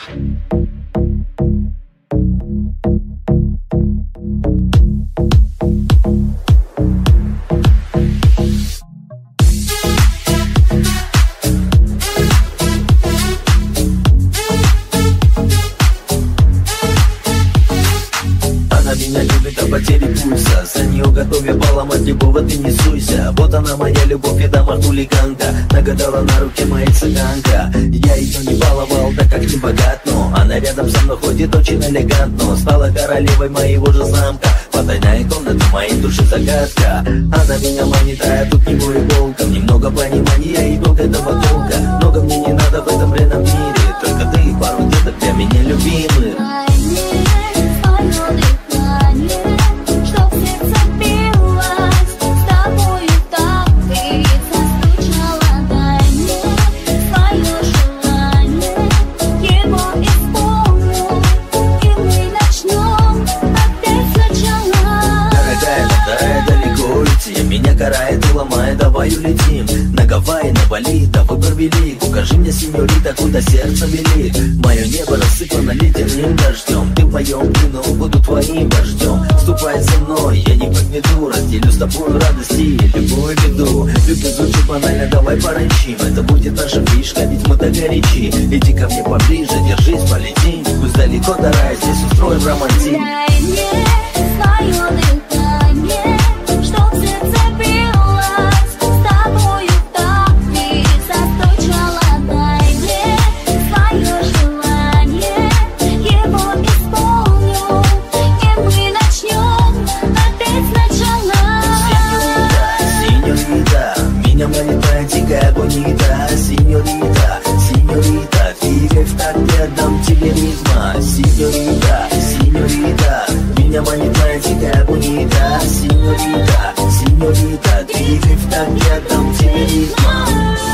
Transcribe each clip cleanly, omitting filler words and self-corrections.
Меня любит до потери пульса. За нее готов я поломать любого, ты не суйся. Вот она моя любовь, я дама хулиганка. Нагадала на руке моя цыганка. Я ее не баловал, так как не богат, но она рядом со мной ходит очень элегантно. Стала королевой моего же замка. Потайная комната моей души загадка. Она меня манит, а я тут не бой волком. Немного понимания и долго этого толка. Много мне не надо в этом бренном мире. Только ты и пару деток для меня любимых. Меня карает и ломает, давай улетим на Гавайи, на Бали, да выбор велик. Укажи мне, сеньорита, куда сердце велит. Мое небо рассыпано ледяным дождем. Ты в моем плену, буду твоим вождем. Ступай за мной, я не подведу. Разделю с тобой радости и любую беду. Любовь звучит банально, давай поранчим. Это будет наша фишка, ведь мы так горячи. Иди ко мне поближе, держись, полетим. Пусть далеко до рая, здесь устроим романтик. Дай мне свое дыхание, чтоб сердце билось с тобою так близко, стучало. Дай мне свое желание, его исполню, и мы начнем опять сначала. Сеньорита, меня манит твоя дикая бонита. Сеньорита, сеньорита, двигай в такт, я дам тебе ритма. Сеньорита, сеньорита, меня манит твоя дикая бонита. Сеньорита, сеньорита, двигай в такт, я дам тебе ритма.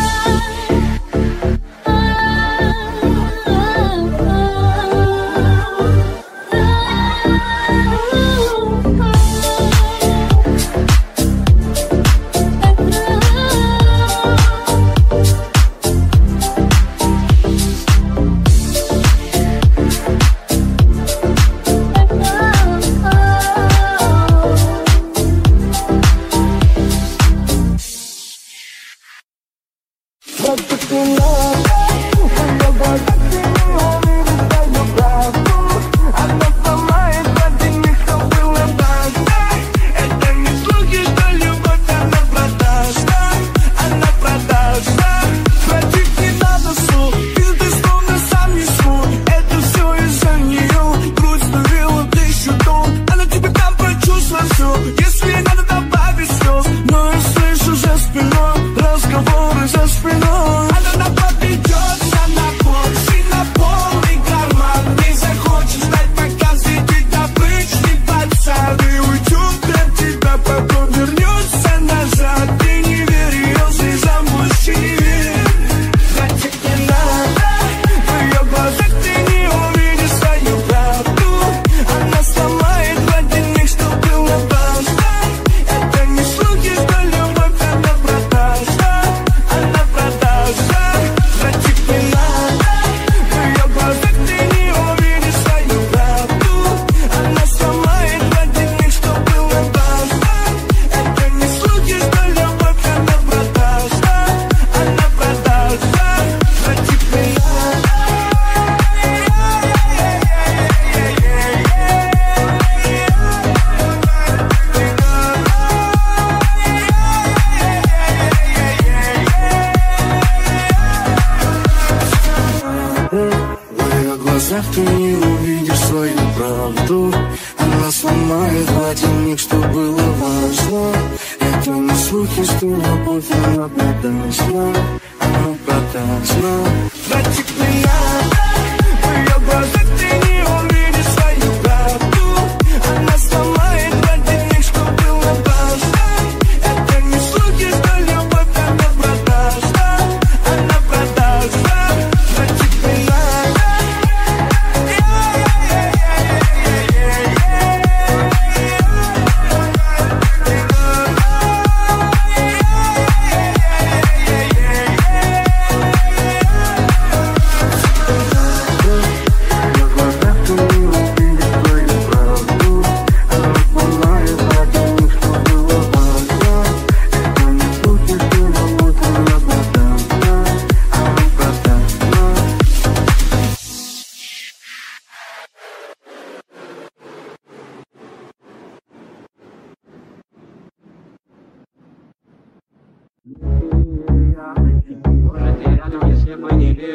Ты не увидишь свою правду. Она сломает гладильник, что было важно. Это не слухи, что любовь она продажна. Она продажна. Братик, меня в ее глазах ты не увидишь свою правду. Она сломает гладильник, что было важно. Это не слухи, что любовь она продажна. Она продажна. Братик, меня.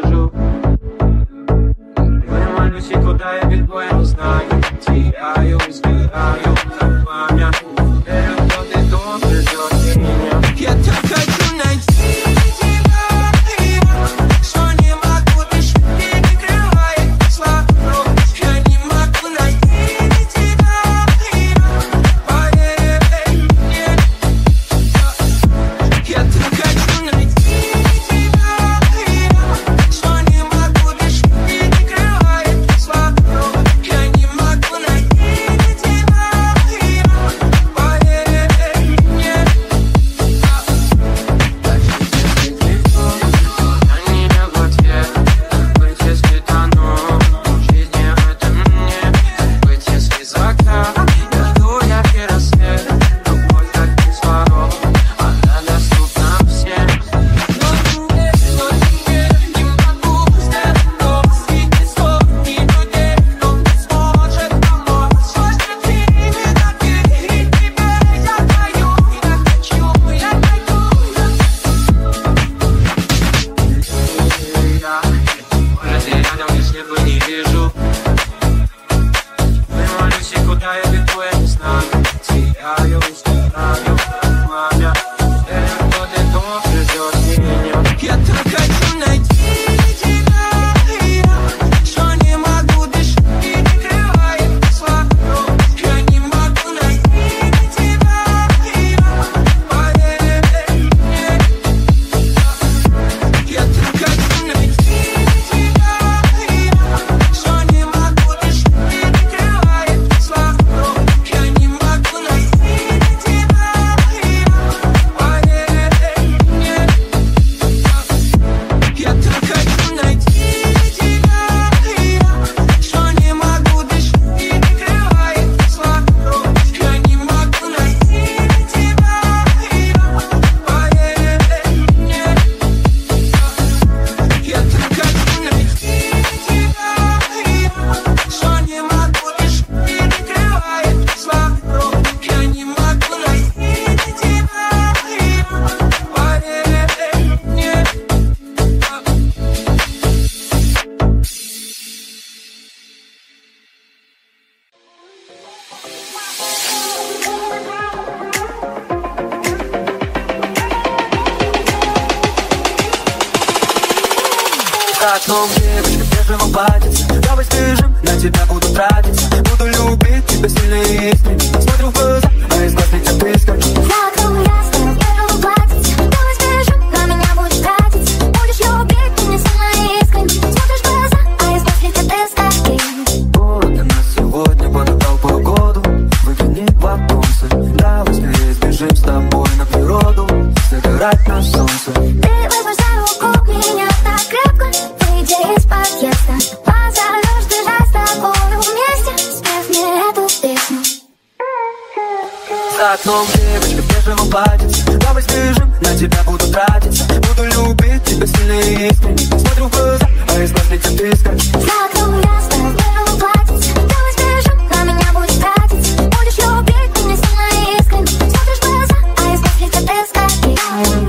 вижу. Молюсь, и куда я бегу, я не знаю. Теряю, сгораю, как пламя. Верю, что ты тут придёшь меня. Я так хочу найти тебя, что не могу дышать, перекрывает слова. Я не могу найти тебя, поверь мне. Я так хочу найти тебя, что не могу дышать, перекрывает слова. Я не могу найти тебя, поверь мне. Они в ответ, быть если тону в жизни это мне, быть если за окна я жду яркий рассвет, любовь как кислород, она доступна всем. Но тебе не могу сделать то, среди сотни людей, кто не сможет помочь. Сложно ты не такие, и тебе я даю, я хочу, я пойду. Может, я рядом, если бы не вижу. Молюсь, и куда я бегу, я не знаю. Теряю, сгораю, как пламя. Верю, что ты тут придёшь меня. Я так хочу найти тебя, что не могу дышать, перекрывает слова. Я не могу найти тебя, поверь мне. Я так хочу найти тебя, что не могу дышать, перекрывает слова. Я не могу найти тебя, поверь мне. Я так хочу найти тебя, что не могу дышать, перекрывает слова. Я не могу найти тебя, поверь мне. Я так хочу найти тебя, что не могу дышать, перекрывает слова. Я не могу найти тебя, поверь мне. За окном девочка в бежевом платьице. Давай сбежим, на тебя буду тратиться. Буду любить тебя сильно и искренне. Смотрю в глаза, а из глаз летят искорки. За окном ясно, в бежевом платьице. Давай сбежим, на меня будешь тратиться. Будешь любить меня сильно и искренне. Смотришь в глаза, а из глаз летят искорки. Холодно нас сегодня подобрал погоду. Выгляни в оконце. Давай скорее сбежим с тобой на природу. Загорать на солнце. Ты возьмешь за руку меня так крепко. Выйди из подъезда. Позовешь бежать с тобой вместе. Спев мне эту песню. За окном девочка в бежевом платьице. Давай сбежим, на тебя буду тратиться. Буду любить тебя сильно и искренне. Смотрю в глаза, а из глаз летят искорки. За окном ясно, в бежевом платьице. Давай сбежим, на меня будешь тратиться. Будешь любить меня сильно и искренне. Смотришь в глаза, а из глаз летят искорки.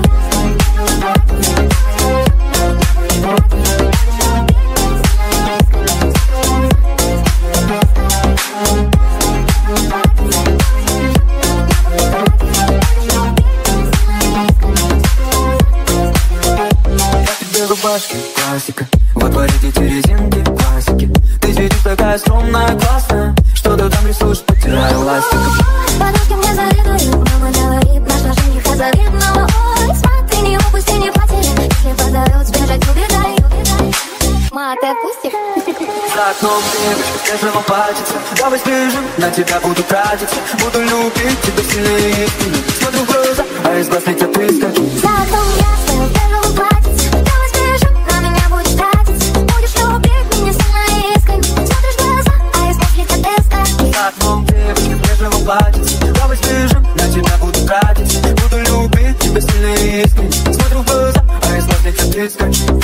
Рубашки, классика. Во дворе эти резинки, классики. Ты сидишь такая скромная, классная. Что ты там рисуешь, потирая ластиком. Подушки мне завидуют, мама говорит, наша жениха завидного. Ой, смотри, не упусти, не потеряй. Если позовет сбежать, убегай. Ма, ты отпустишь? За окном девочка в бежевом платьице. Давай сбежим, на тебя буду тратиться. Буду любить тебя сильно и искренне. Смотрю в глаза, а из глаз летят искорки. За окном ясно, в бежевом платьице. Давай сбежим, на меня будешь тратиться. Будешь любить меня сильно и искренне. Смотришь в глаза, а из глаз летят искорки. За окном девочка в бежевом платьице. Давай сбежим, на тебя буду тратиться. Буду любить тебя сильно и искренне. Смотрю в глаза, а из глаз летят искорки.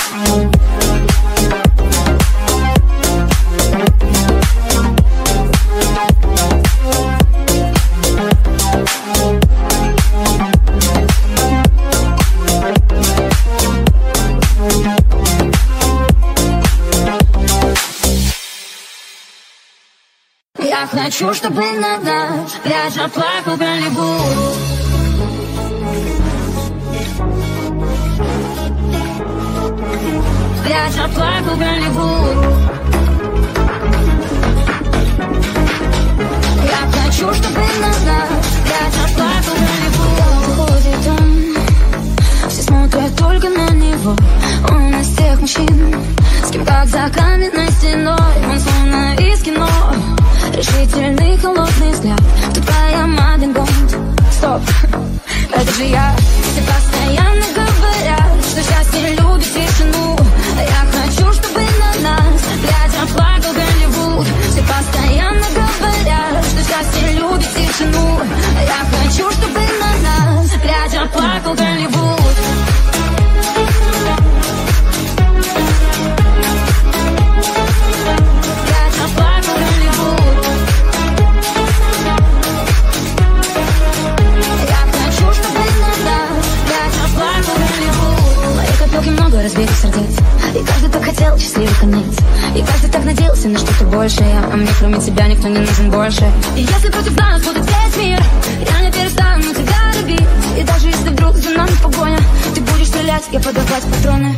Я хочу, чтобы на нас пляж оплакал Голливуд. Пляж оплакал Голливуд. Я хочу, чтобы на нас пляж оплакал Голливуд. Ходит он, все смотрят только на него. Он из тех мужчин, с кем как за каменной стеной. Он словно из кино, решительный холодный взгляд. Тут твоя Мадлен Бонд. Стоп, это же я. Все постоянно говорят, что счастье любит тишину. А я хочу, чтобы на нас пляж оплакал Голливуд. Все постоянно говорят, что счастье любит тишину. А я хочу, чтобы на нас пляж оплакал Голливуд. Много разбитых сердец, и каждый так хотел счастливый конец, и каждый так надеялся на что-то большее. А мне кроме тебя никто не нужен больше. И если против нас будет весь мир, я не перестану тебя любить. И даже если вдруг за нами погоня, ты будешь стрелять, я подавать патроны.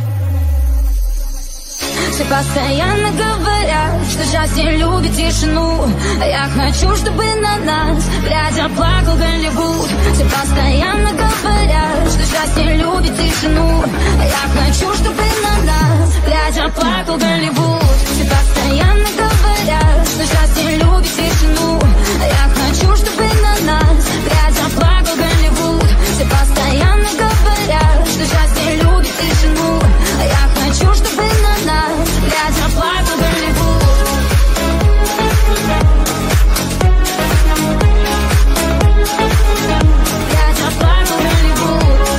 Все постоянно говорят, что счастье любит тишину. А я хочу, чтобы на нас пляж оплакал Голливуд. Все постоянно говорят, что счастье любит тишину. А я хочу, чтобы на нас пляж оплакал Голливуд. Все постоянно говорят, что счастье любит тишину. А я хочу, чтобы на нас пляж оплакал Голливуд. Все постоянно говорят, что счастье любит тишину. А я хочу, чтобы на нас пляж оплакал Голливуд. Пляж оплакал Голливуд.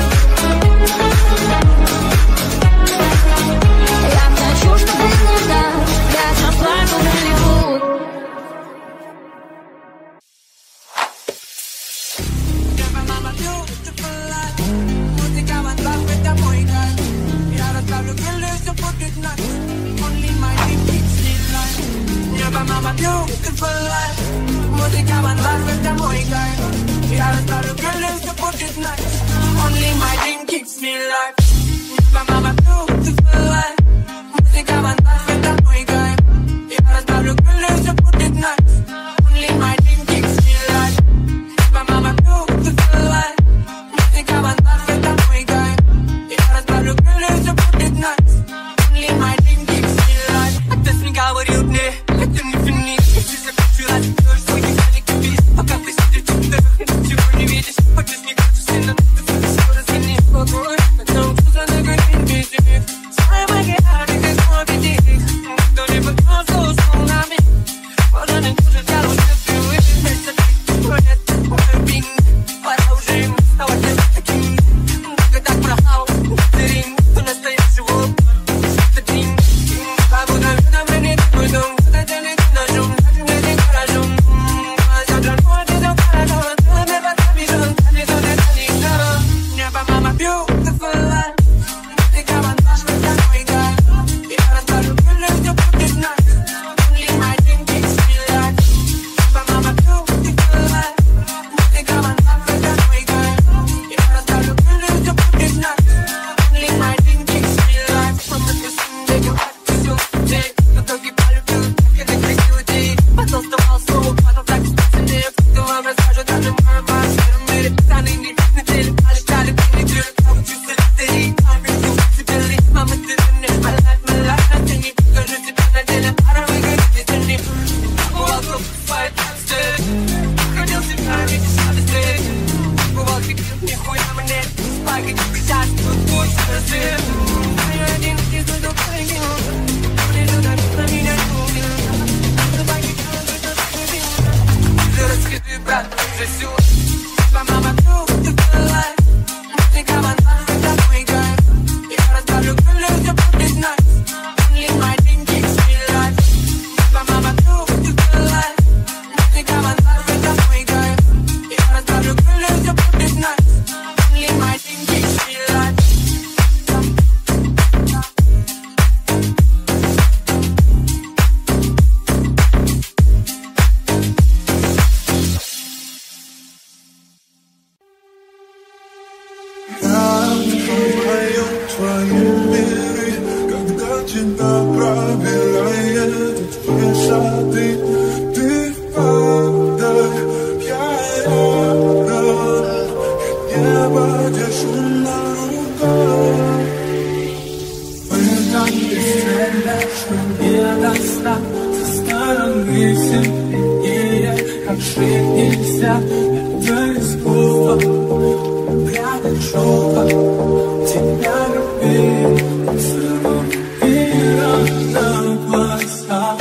Я хочу, чтобы на нас пляж оплакал Голливуд. Mama, beautiful life. Música banda está muy gay. Y ahora está lo que les to put it nice. Only my dream keeps me alive. Mama, beautiful life. Música banda está muy gay. Y ahora está lo que les to put it nice. Only my dream keeps me alive. Mama, beautiful life. Música banda está muy gay. Y ahora está lo que les to put it nice. Only my dream keeps me alive. Отец мне говорил мне. Это не финит, если захочу разбить свой дизайник и бис. Пока присутствуешь в чувствах, ничего не видишь. Хочешь не хочешь, сильно ты все разгони. Спокойно, научился на горень без них. Своим пробирает высоты. Ты падай, я рядом, небо держу на руках. Мы так бесцельно, не достать со стороны сильнее, как жить нельзя, это искусство. Прятать шелка, тебя любить, целым миром на глазах.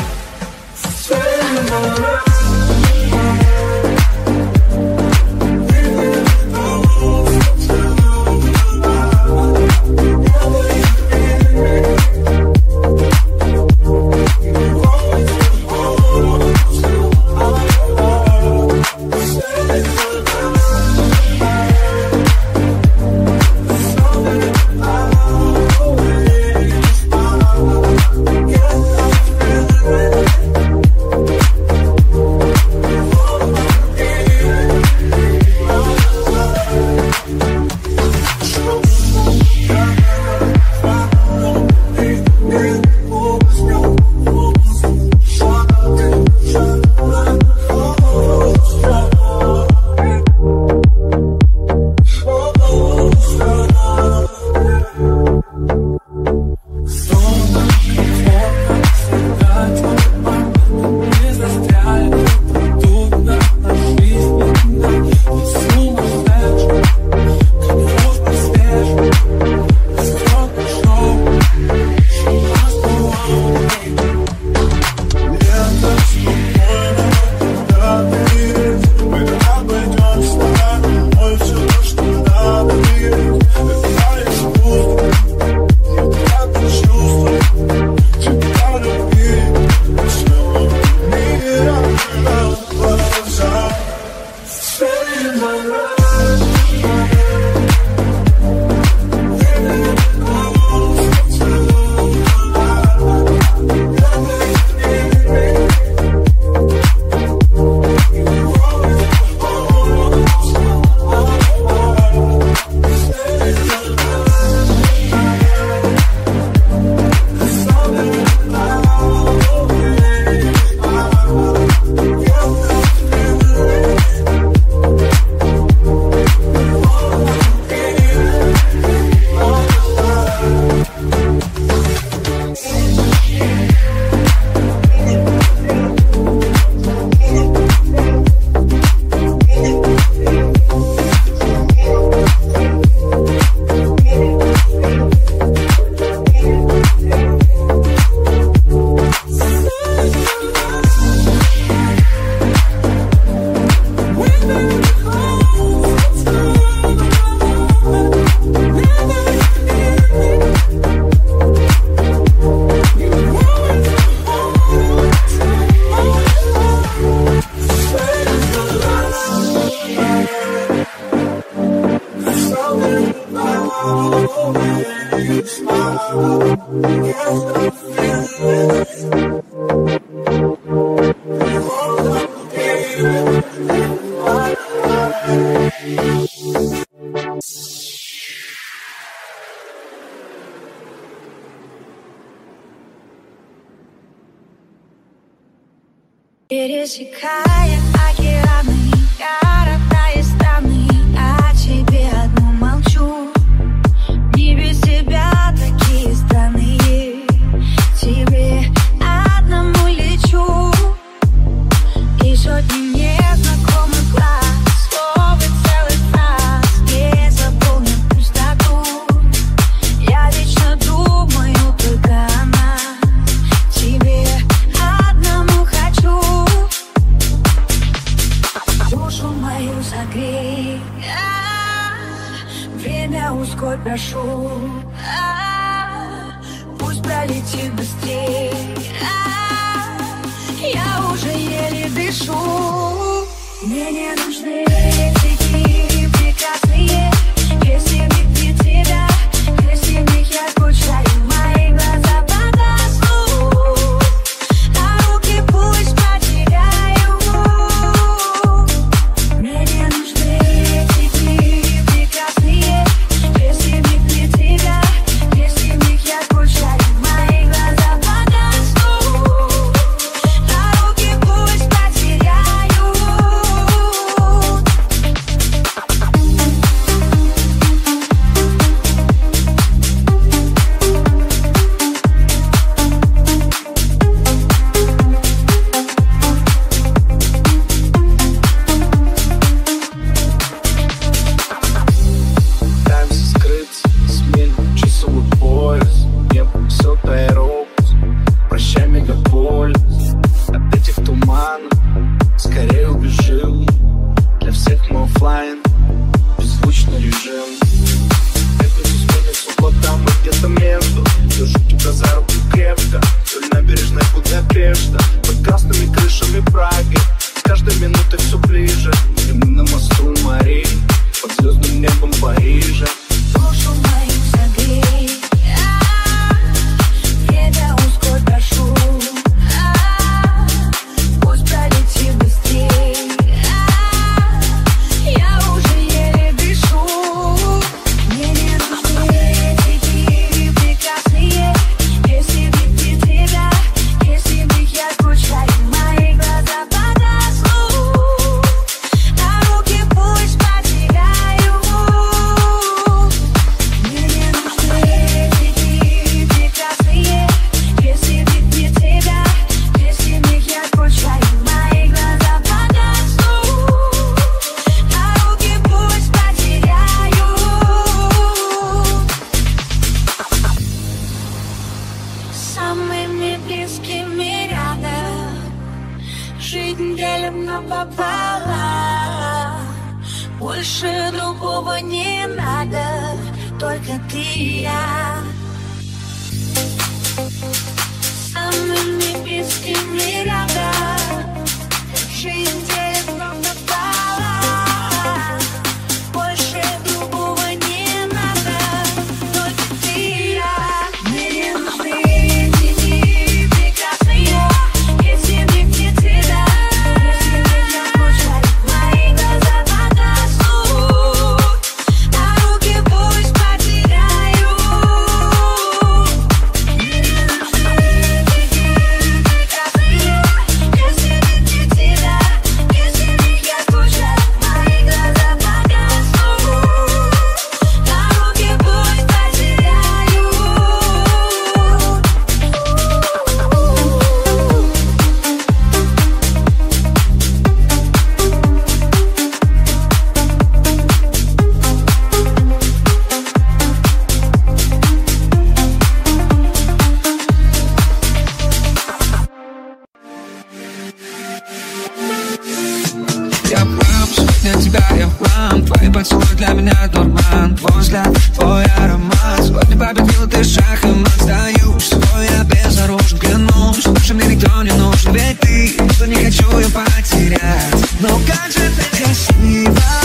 Пересекая океаны, я родная страны, о тебе одну молчу. Не без тебя такие странные, тебе одному лечу. И сотни незнакомых глаз, слов и целых фраз не заполнят пустоту. Я вечно думаю только о нас, тебе одному хочу. Душу мою согрей, время ускорь, прошу. Пусть пролетит быстрей, я уже еле дышу. Мне не нужны эти дни прекрасные, если в них нет тебя, если в них я скучаю. Мои глаза погаснут, а руки пусть потеряю. Мне не нужны эти дни прекрасные, если в них нет тебя, если в них я скучаю. Мои глаза погаснут. надежда под красными крышами Праги. С каждой минутой все ближе, и мы на мосту Марии под звездным небом Парижа. Душу мою согрей, время ускорь, прошу, пусть пролетит быстрей, я уже еле дышу. Мне не нужны эти прекрасные, если видеть тебя, если в них я скучаю, мои глаза погаснут, а руки пусть потеряю. Мне не нужны эти прекрасные, если видеть тебя, если в них я скучаю, мои глаза погаснут, а руки пусть потеряю. Самыми близкими рядом, жизнь делим напополам, больше другого не надо, только ты и я. Самыми близкими рядом, жизнь делим напополам, больше другого не надо, только ты и я. Мне не нужны эти прекрасные, если в них нет тебя, если в них я скучаю, мои глаза погаснут, а руки пусть потеряю. Мне не нужны эти прекрасные, если в них нет тебя, если в них я скучаю, мои глаза погаснут, а руки пусть потеряю. Я прям, сегодня тебя я прям. Твои поцелуи для меня дурман. Твой взгляд, твой аромат. Сегодня победил ты шах и мат. Сдаюсь, свой я безоружен, клянусь. Больше мне никто не нужен, ведь ты, что не хочу я потерять. Но как же ты красива.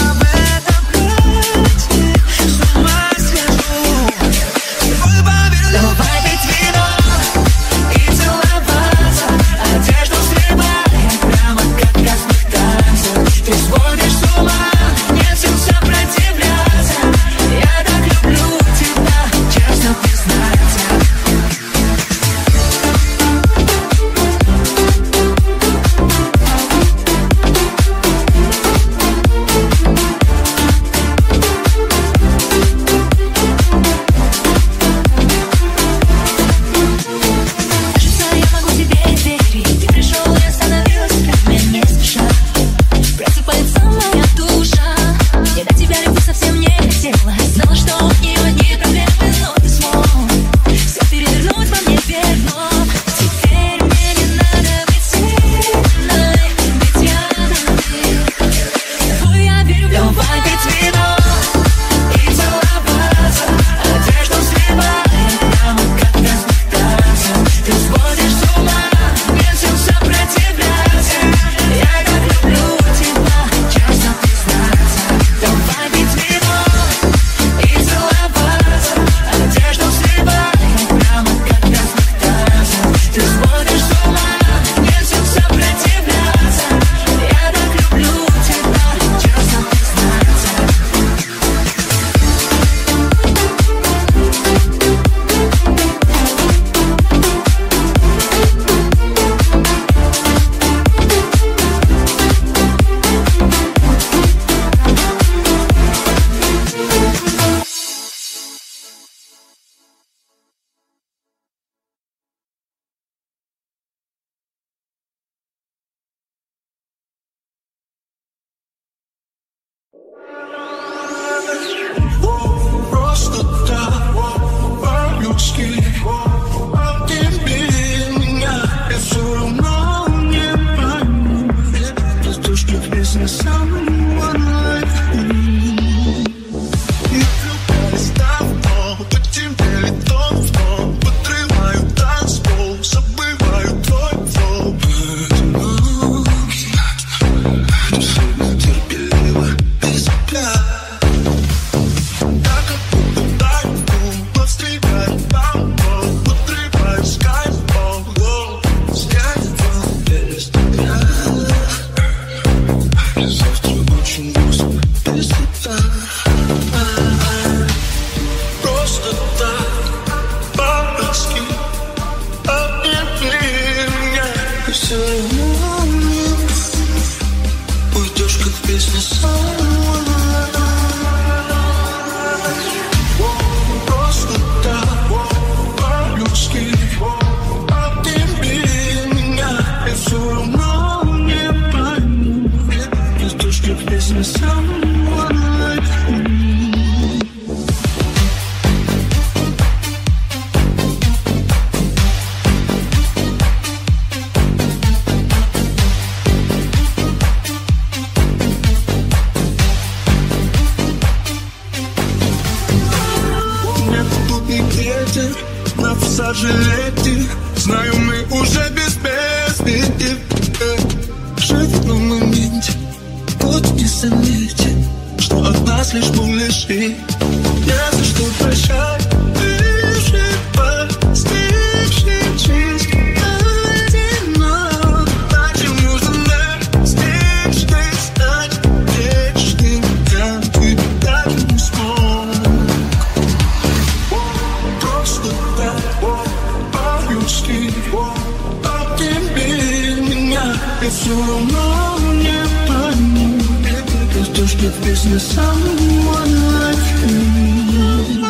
уже без песни. Жить в одном моменте, вот не заметит, что от нас лишь булиши. Я за что прощай, ты жива, снивший жизнь одинок. Зачем нужно мечты стать вечным, я ты так не смог. Просто так по-людски обними меня, и все равно не пойму. То, что в песне someone like me.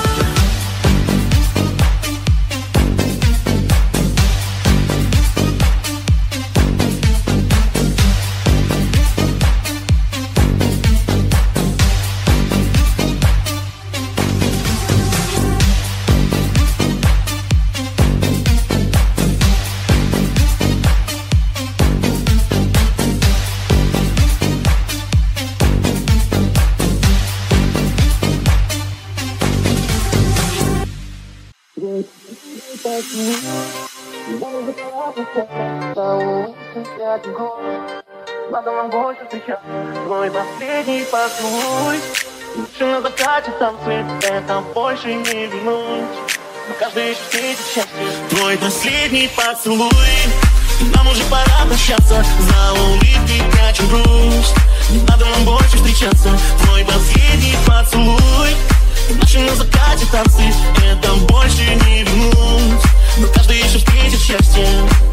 Надо нам больше встречаться. Твой последний поцелуй. Лучше на закате танцы. Это больше не вернуть. Но каждый еще встретит счастье. Твой последний поцелуй. Нам уже пора прощаться. За улыбкой прячем грусть. Не надо нам больше встречаться. Твой последний поцелуй. Наши на закате танцы. Это больше не вернуть. Но каждый еще встретит счастье.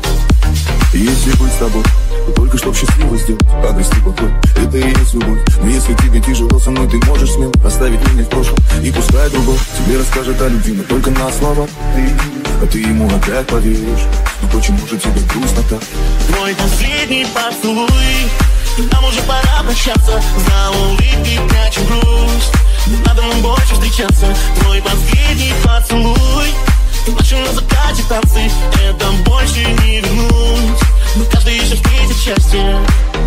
Если быть с тобой, то только чтоб счастливо сделать, обрести покой, это и есть любовь. Но если тебе тяжело со мной, ты можешь смело оставить меня в прошлом. И пускай другой тебе расскажет о любви, но только на словах а ты ему опять поверишь. Но почему же тебе грустно так? Твой последний поцелуй. Нам уже пора прощаться. За улыбкой прячем грусть. Не надо нам больше встречаться. Твой последний поцелуй. Наши на закате танцы. Это больше не вернуть. Но каждый еще встретит счастье.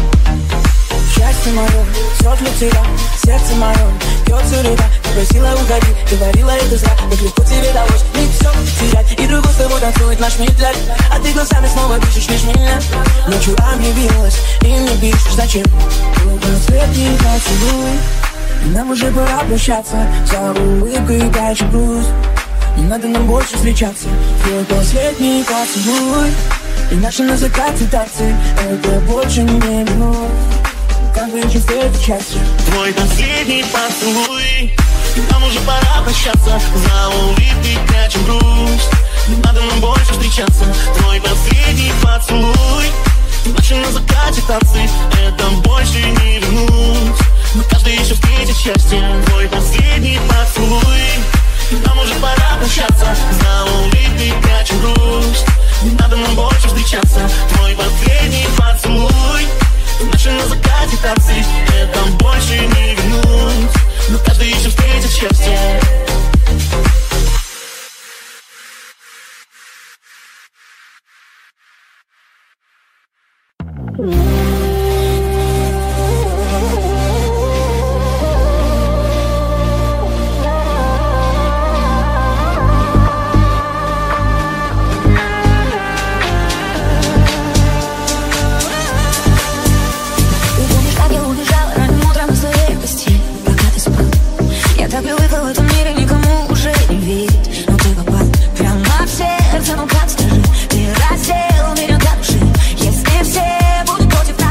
Счастье мое, все для тебя, сердце мое бьется река. Ты просила уходи, говорила это зря. Как легко тебе далось не все терять. И другой с тобой танцует наш мир для тебя. А ты глазами снова пишешь лишь меня. Ночью объявилась, и мне пишешь зачем. Твой последний поцелуй. И нам уже пора прощаться. За улыбкой прячем грусть. Не надо нам больше встречаться. Твой последний поцелуй. И наши на закате танцы. Это больше не вернуть. Как бы еще встретить счастье. Твой последний поцелуй. Нам уже пора прощаться. За улыбкой прячем грусть. Не надо нам больше встречаться. Твой последний поцелуй. Наши на закате танцы. Это больше не вернуть. Но каждый еще встретит счастье. Твой последний поцелуй. Нам уже пора прощаться. За улыбкой прячем грусть. Не надо нам больше встречаться. Твой последний поцелуй. Наши на закате танцы. Это больше не вернуть. Но каждый еще встретит счастье. Так привыкла в этом мире никому уже не верить. Но ты попал прямо в сердце, ну как скажи. Ты раздел меня до души. Если все будут против нас,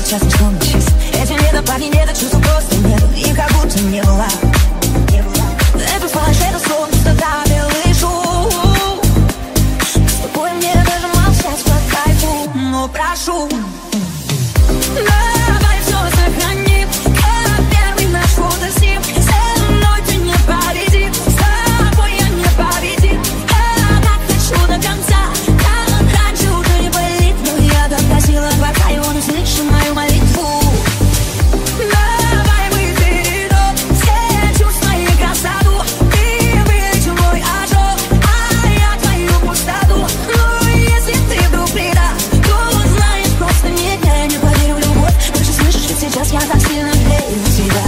сейчас вспомнишь. Этим летом парней нет, чувств просто нет. И как будто не была. Это фальшь, это сон, пустота, белый шум. С тобой мне даже молчать по кайфу. Но прошу, давай все сохраним, как первый наш фотоснип. Со мной ты не победишь, с тобой я не победим. Я так хочу до конца, как раньше уже не болит. Но я так просила, пока он услышал мою молитву. Давай мы перейдем все чувства и красоту. Ты вылечил мой ожог, а я твою пустоту. Но если ты вдруг предашь, то знаешь, просто нет, я не поверю в любовь. Больше слышишь, ведь сейчас я так сильно верю в тебя.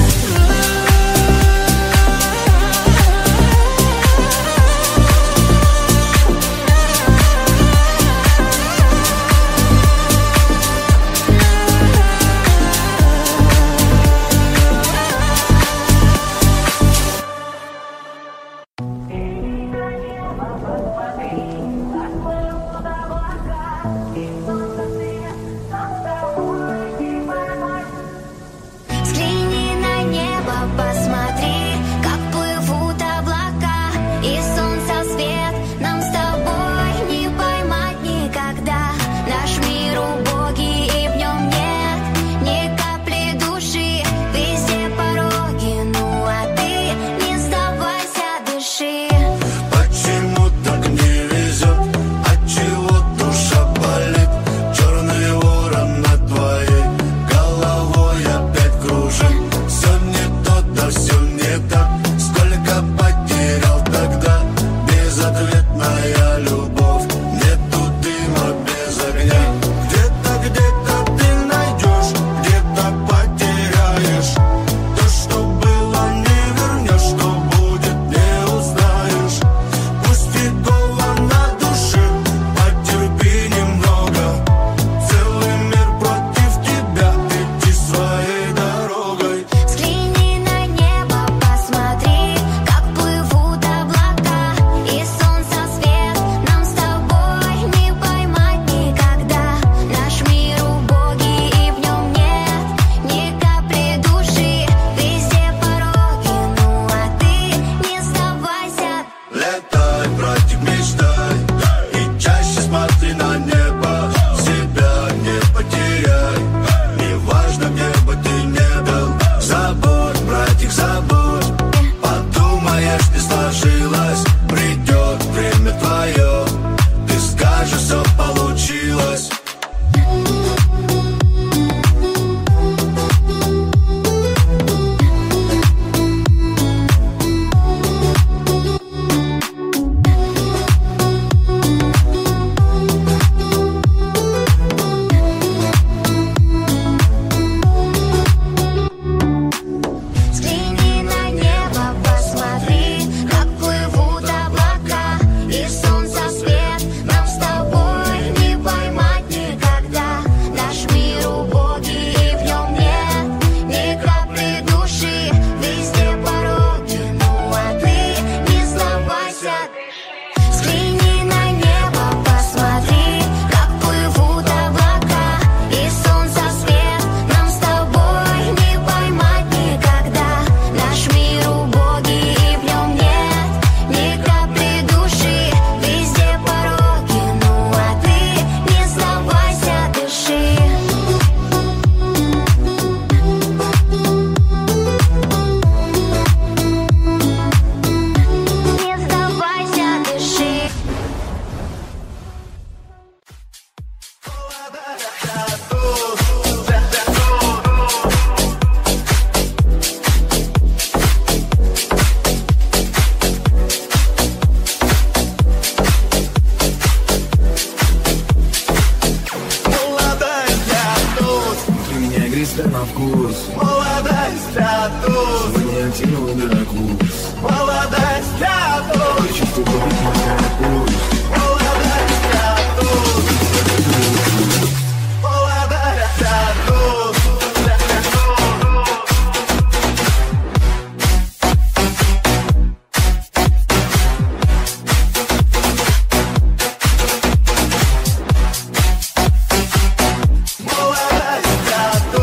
Взгляни на небо, посмотри, как плывут облака, и солнца свет нам с тобой не поймать никогда. Наш мир убогий, и в нем нет ни капли души, везде пороги, ну а ты не сдавайся, дыши. Почему так не везет? Отчего душа болит? Черный ворон над твоей головой опять кружит. Все не то, да все не так. Сколько потерял тогда? Безответная любовь. Нету дыма без огня. Где-то ты найдешь, где-то потеряешь. То, что было, не вернешь, что будет, не узнаешь. Пусть фигово на душе, потерпи немного. Целый мир против тебя, иди своей дорогой. Взгляни на небо, посмотри, как плывут облака, и солнца свет нам с тобой не поймать никогда. Наш мир убогий, и в нем нет ни капли души, везде пороги, ну а ты не сдавайся. Летай, братик, мечтай, и чаще смотри на небо. Себя не потеряй, неважно, где бы ты ни был. Забудь, братик, забудь, подумаешь, не сложилось. Придет время твое, ты скажешь, все получилось. Взгляни на небо, посмотри, как плывут облака, и солнца свет нам с тобой не поймать никогда. Наш мир убогий, и в нем нет ни капли души, везде пороги, ну а ты не сдавайся. Взгляни на небо, посмотри, как плывут облака, и солнца свет нам с тобой не поймать никогда. Наш мир убогий, и в нем нет ни капли души, везде пороги, ну а ты не сдавайся, дыши. Не сдавайся, дыши. Внутри меня игристая на вкус. Молодость, статус. Мне активный дракус. Молодость, статус. Я чувствую, как мой пульс. Молодость, статус. Молодость, статус. Молодость, статус.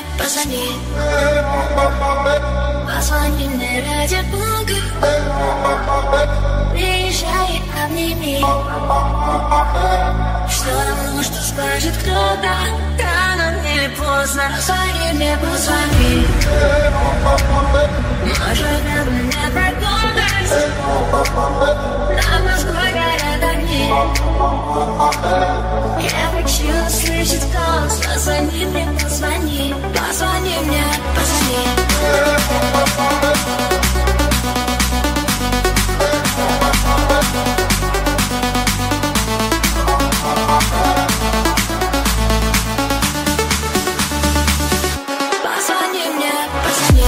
позвони. Позвони мне ради Бога. Приезжай, обними. Что равно, что скажет кто-то, рано или поздно. Позвони мне, позвони. Может, на меня прогулять. Над Москвой горят огни. Я хочу услышать голос. Позвони мне, позвони. Позвони мне, позвони. Позвони мне, позвони.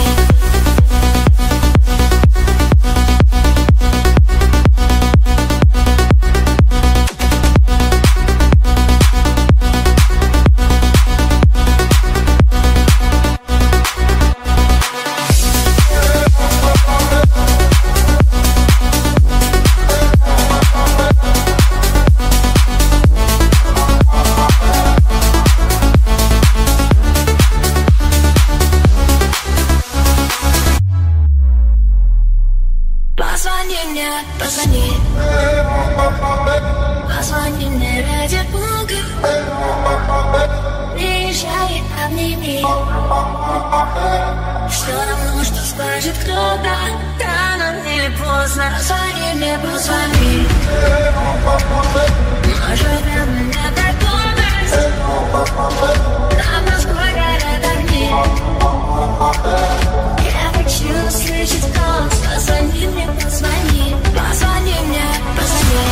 Позвони мне, позвони. Позвони мне ради Бога. Приезжай, обними. Что равно, что скажет кто-то, рано или поздно. Позвони мне, позвони. Может, на меня прогулять. Над Москвой горят огни. Я хочу услышать голос. Позвони мне, позвони. Позвони мне, позвони.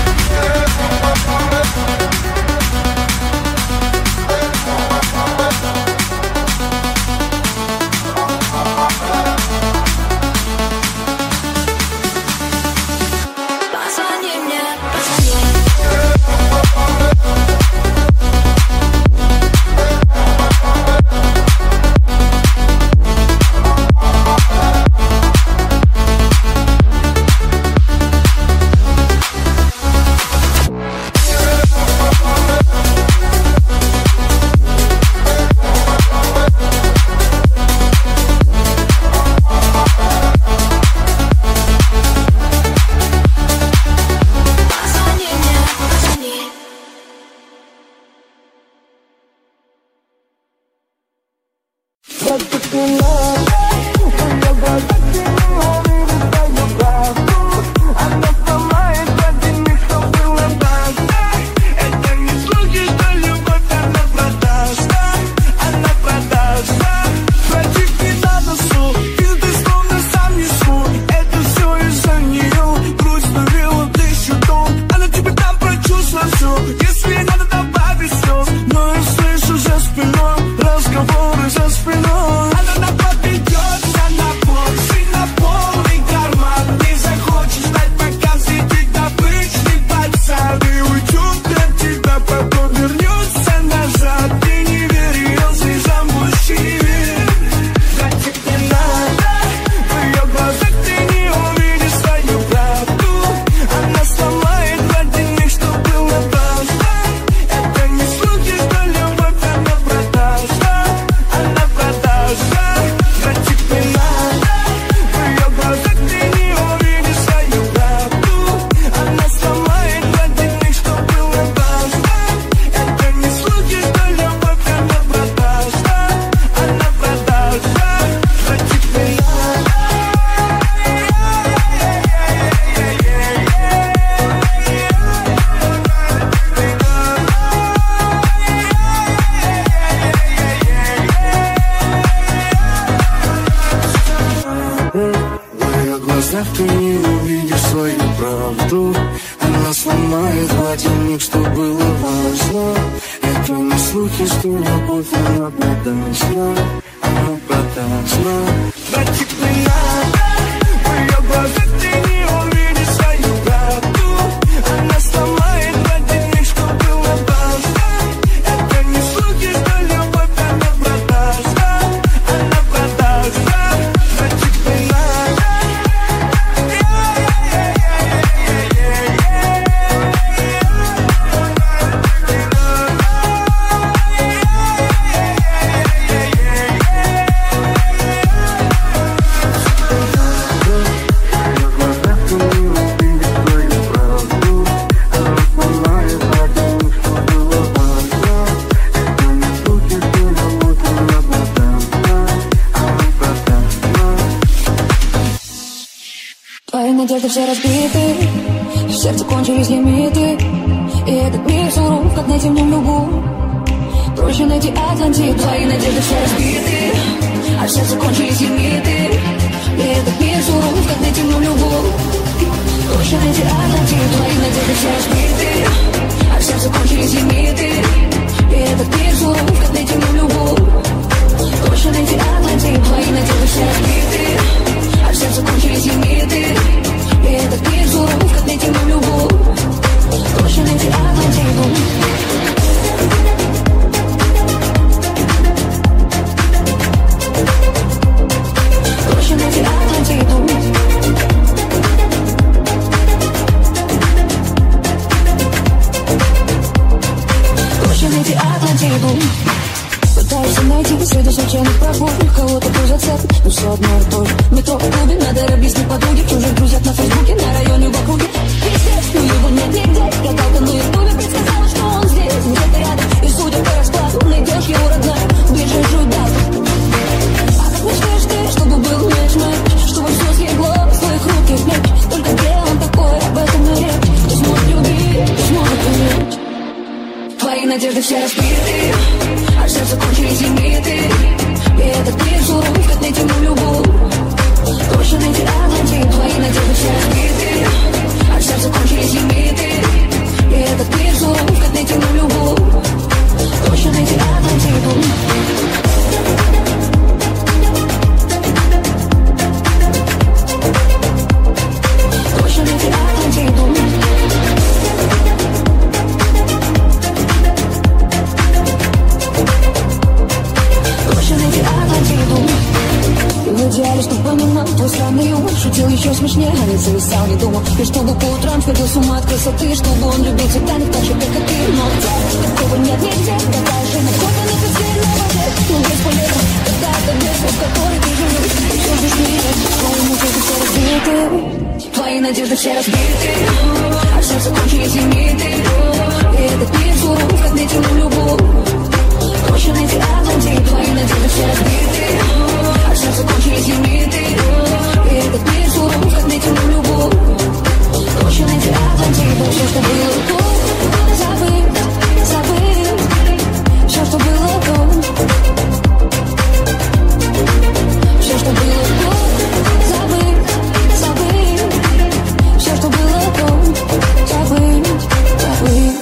Позвони мне, позвони. Ты не увидишь свою правду. Она сломает холодильник, что было важно. Это не слухи, что любовь, она продажна. Она продажна. Братик, не надо. В ее глазах ты не увидишь свою правду. Она сломает холодильник, что было важно. Это не слухи, что любовь, она продажна. Она продажна. Братик, не надо. надежды все разбиты, в сердце кончились лимиты, и этот мир суров, как найти в нем любовь. Проще найти Атлантиду. Твои надежды все разбиты, а в сердце кончились лимиты, и этот мир суров, как найти в нем любовь. Проще найти Атлантиду. Твои надежды все разбиты, а в сердце кончились лимиты, и этот мир суров, как найти в нем любовь. Проще найти Атлантиду. Твои надежды все разбиты, а в сердце кончились лимиты, и этот мир суров, как найти в нем любовь. Проще найти Атлантиду. Проще найти Атлантиду. Проще найти Атлантиду. Пытаешься найти среди случайных прогулок кого-то поза цель, но все одно и то же. Метро, клубе, надо объяснить подруге, в чужих друзьях на фейсбуке, на районе, в округе. Пиздец, но его нет нигде. Гадалка на ютубе предсказала, что он здесь, где-то рядом. И судя по раскладу, найдешь его родная ближайшую дату. А как мечтаешь ты, чтобы был матч-матч, чтобы все слегло с твоих рук и плеч? Только где он такой, об этом и речь. Кто сможет любить, кто сможет понять. Твои надежды все разбиты, а в сердце кончились лимиты, и этот мир суров, как найти в нем любовь. Проще найти Атлантиду. Твои надежды все разбиты, а в сердце кончились лимиты, и этот мир суров, как найти в нем любовь. Проще найти Атлантиду. Проще найти Атлантиду. Проще найти Атлантиду. И в идеале, чтоб понимал твой странный юмор, шутил еще смешнее, а не зависал, не думал. И чтобы по утрам сходил с ума от красоты, чтобы он любил Титаник так же, как и ты. Но такого нет нигде, такая же накопана как зверь на воде. Но бесполезно, когда это место, в которой ты живешь, и все же смеешь. Твои надежды все разбиты, твои надежды все разбиты, а в сердце кончились лимиты, и этот мир суров, как найти в нем любовь. Проще найти Атлантиду. Твои надежды все разбиты, а в сердце кончились лимиты, и этот мир суров, как найти в нем любовь. Проще найти Атлантиду. Все, что было до, забыть, забыть. Все, что было до. Все, что было до, забыть, забыть. Все, что было до, забыть, забыть.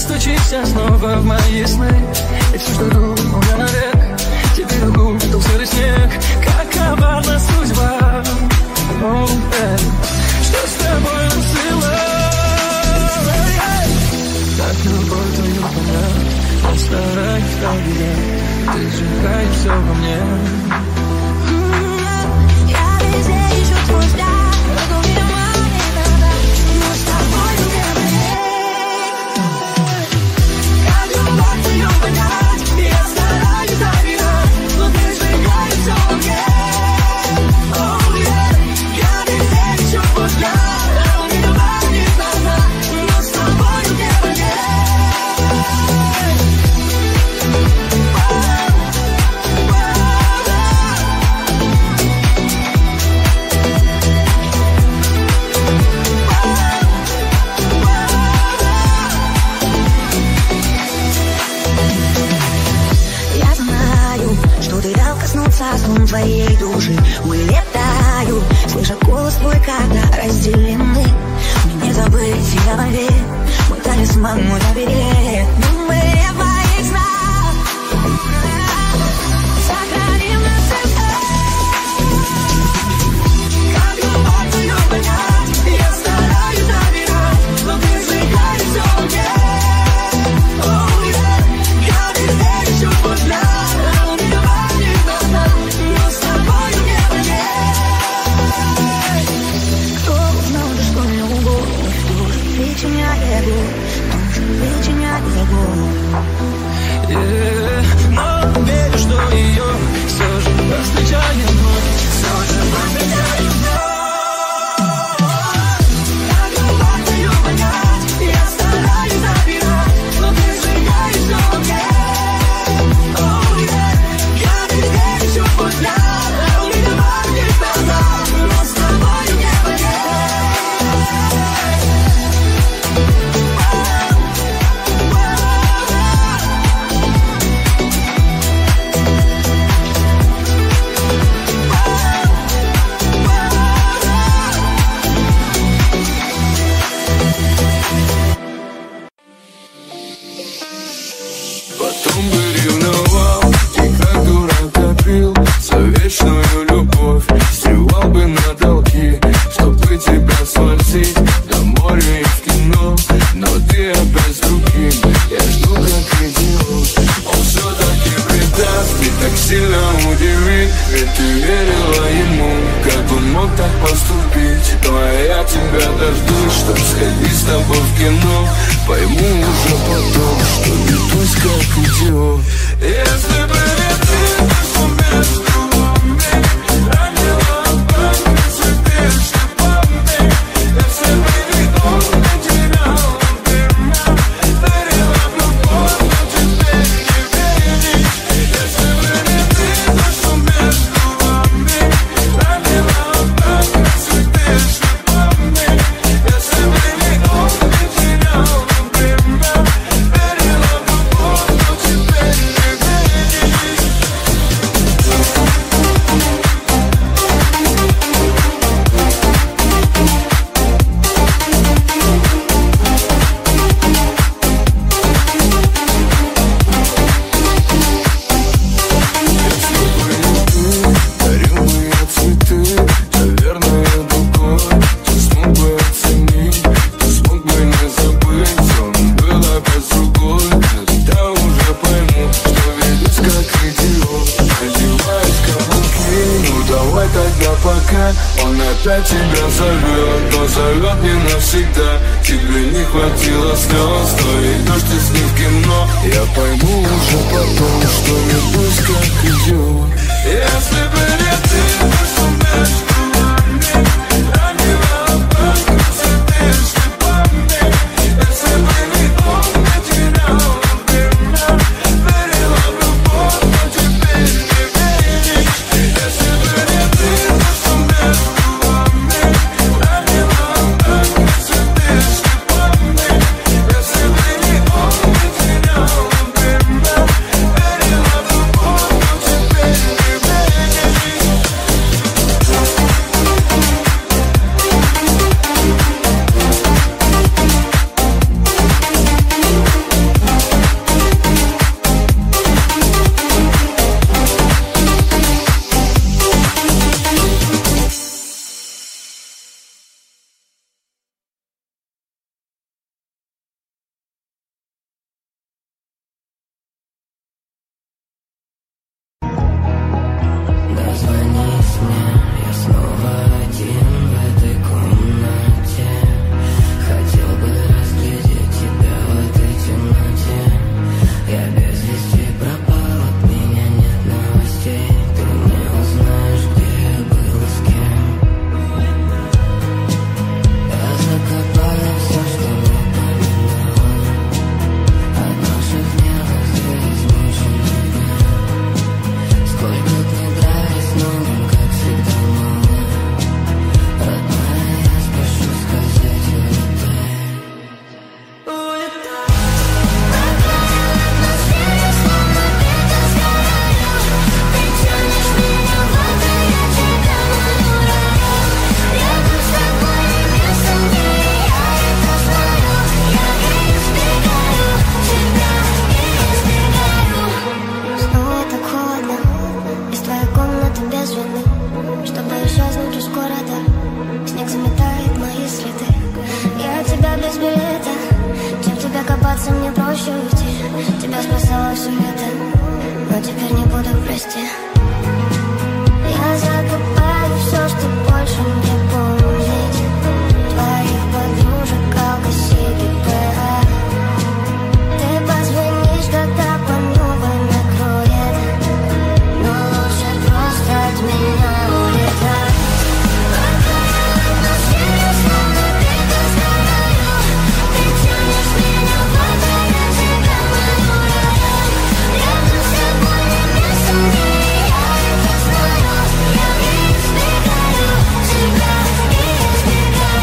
Стучишься снова в мои сны, и все, что думал уже навек, теперь укутал серый снег. Как коварна судьба, что с тобой насыла. Как любовь твою понять, постараюсь так, ты сжигаешь все во мне. Я везде ищу твой взгляд, но мимо никогда, но с тобой где мне. Как любовь твою понять, я стараюсь доверять, но ты сжигаешь все во мне. Я везде ищу твой взгляд, но мимо никогда, но с тобой где мне. Я знаю, что ты дал коснуться струн твоей души. Улетаю, слыша голос твой, когда разделены. Мне не забыть тебя вовек, мой талисман, мой оберег. Мы в моих снах сохраним на сердце. Как любовь твою понять, я стараюсь доверять, но ты сжигаешь все во мне. Я везде ищу твой взгляд, но мимо никогда, но с тобой не мне. Кто узнал, да что мне угодно, кто же причиняет боль, кто же причиняет боль. Но верю, что ее все же повстречаем вновь, все же повстречаем вновь. Как любовь твою понять, я стараюсь доверять, но ты сжигаешь все во мне. Я везде ищу твой взгляд, но мимо никогда, но с тобой не мне. Потом бы ревновал и как дурак копил за вечную любовь. Сливал бы на долги, чтобы тебя свозить до моря и в кино. Но ты опять с другим, я жду как идиот. Он все-таки предаст и так сильно удивит, ведь ты верила ему, как он мог так поступить. Но я тебя дождусь, чтоб сходить с тобой в кино. Пойму уже потом, что ведусь как идиот. Если бы не ты, то между нами ранила память, светишь ты помни. Если бы не он, не терял бы меня, верила в любовь, но теперь не веришь. Если бы не ты, то что между нами ранила память, светишь ты помни. Если бы не он, не терял бы меня, верила в любовь, но теперь не веришь. Дарил бы я цветы, наверное, другой. Ты смог бы оценить, ты смог бы не забыть. Он был опять с другой, когда уже пойму, что ведусь как идиот. Надеваюсь каблуки, ну давай тогда пока. Он опять тебя зовет, но зовет не навсегда. Тебе не хватило слез, но идешь ты с ним в кино. Я пойму уже потом, что ведусь как идиот. Если бы не ты, то что между нами ранила память, светишь ты помни. Если бы не он, не терял бы меня, верила в любовь, но теперь не веришь. Если бы не ты, то что между нами ранила память, светишь ты помни. Если бы не он, не терял бы меня, верила в любовь, но теперь не веришь. раз бросала все это, но теперь не буду, прости. Я закопаю все, что больше не помнить. Твоих подружек, алкосики, ПА. Ты позвонишь, когда по новой накроет, но лучше просто от меня улетай. Пока я на силе, словно бега сгораю, ты тянешь меня в воду, я тебя молю, рядом с тобой не место мне, я это знаю. Я избегаю тебя, избегаю.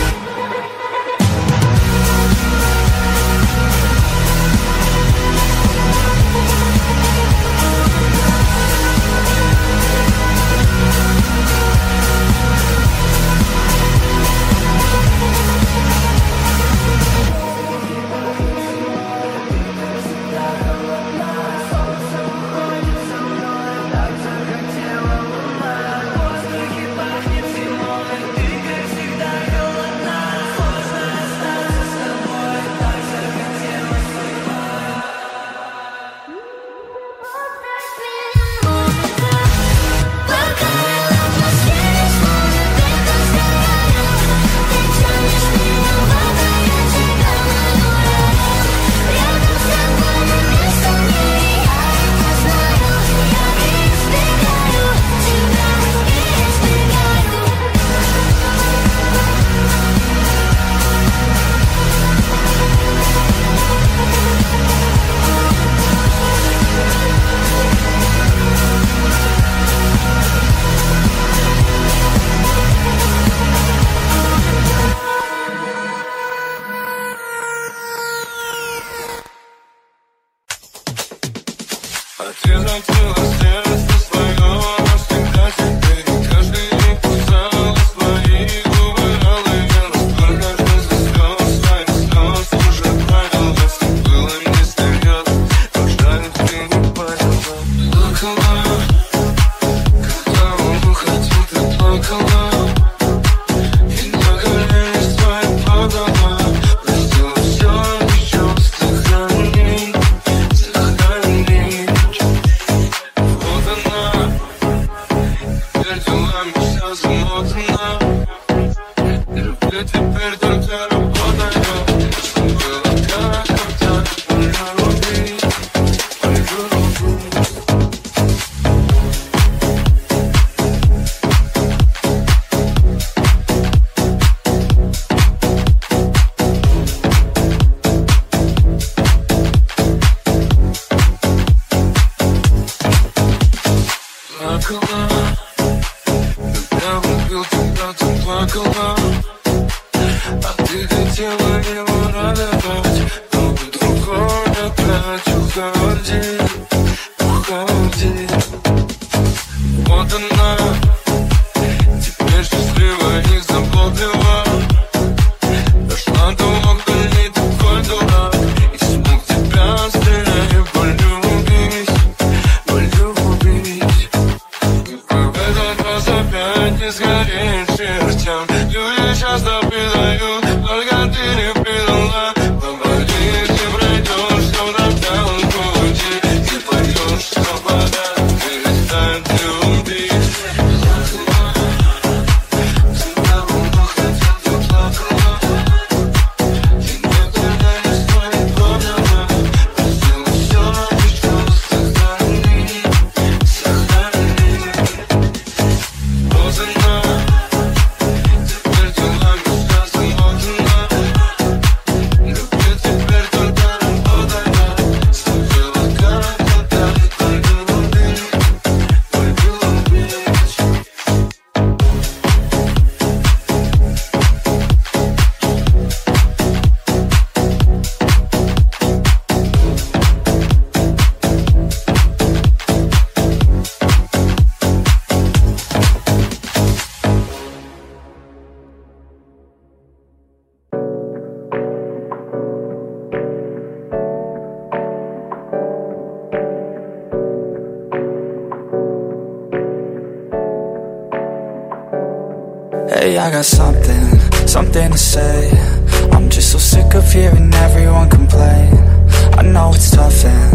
Hey, I got something to say. I'm just so sick of hearing everyone complain. I know it's tough and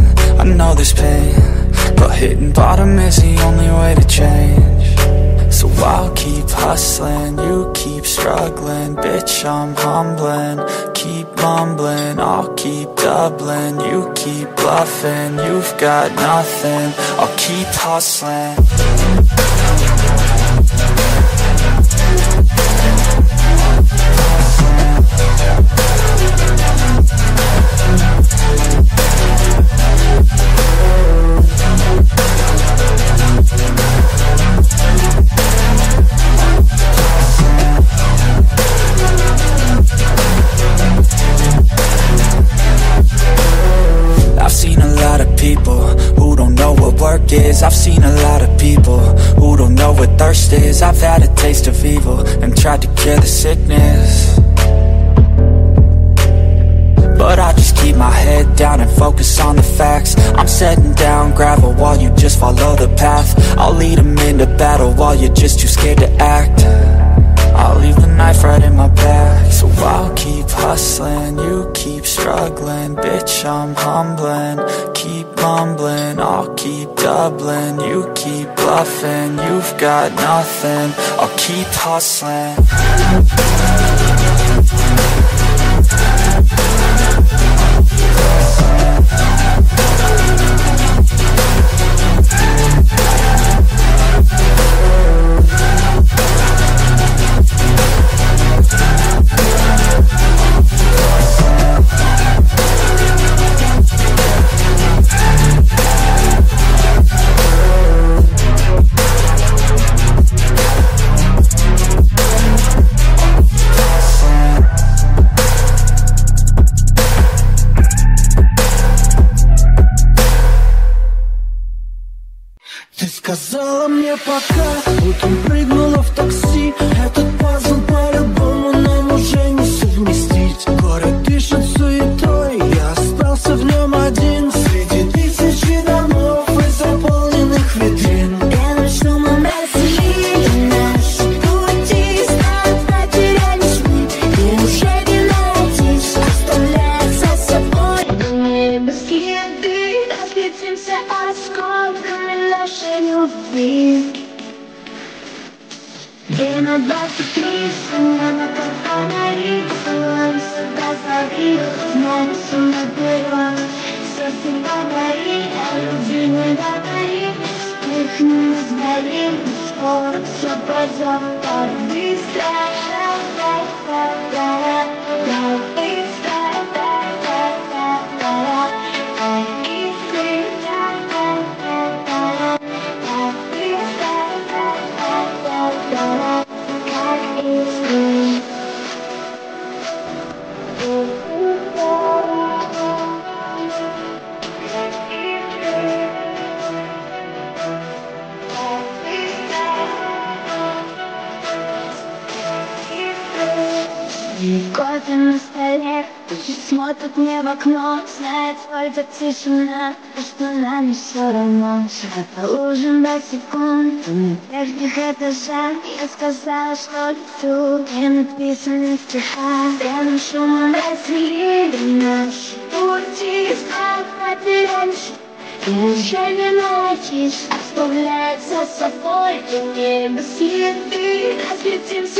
this pain, but hitting bottom is the only way to change. So I'll keep hustling, you keep struggling. Bitch, I'm humbling, keep mumbling. I'll keep doubling, you keep bluffing. You've got nothing, I'll keep hustling. I've seen a lot of people who don't know what work is. I've seen a lot of people who don't know what thirst is. I've had a taste of evil and tried to cure the sickness, but I just keep my head down and focus on the facts. I'm setting down gravel while you just follow the path. I'll lead them into battle while you're just too scared to act. I'll leave the knife right in my back. So I'll keep hustling, you keep struggling. Bitch, I'm humbling, keep mumbling. I'll keep doubling, you keep bluffing. You've got nothing, I'll keep hustling. Сказала мне пока, утром прыгнула в такси. Этот пазл по-любому нам уже не совместить. Город дышит суетой, я остался в нем один среди тысячи домов и заполненных витрин. Первым шумом разлили наши пути, знак потерялись мы, и уже не найдешь, оставляя за собой небо следы. Разлетимся осколками нашей любви. Время 23, снова как фонари, целуем себя за риф, знаем все наперед. Сердце погори, а любви не говори, вспыхнем и сгорим, скоро все пойдет так быстро. Так быстро. Кофе на столе, смотрит мне в окно, знает только тишина, что нам не все равно. Это ужин до секунд, верхних этажах. Я сказала, что лечу, и написаны стиха. Рядом шумом разлили наши пути, знак потерялись, и уже не найдешь, оставляет за собой небо следы. Разлетимся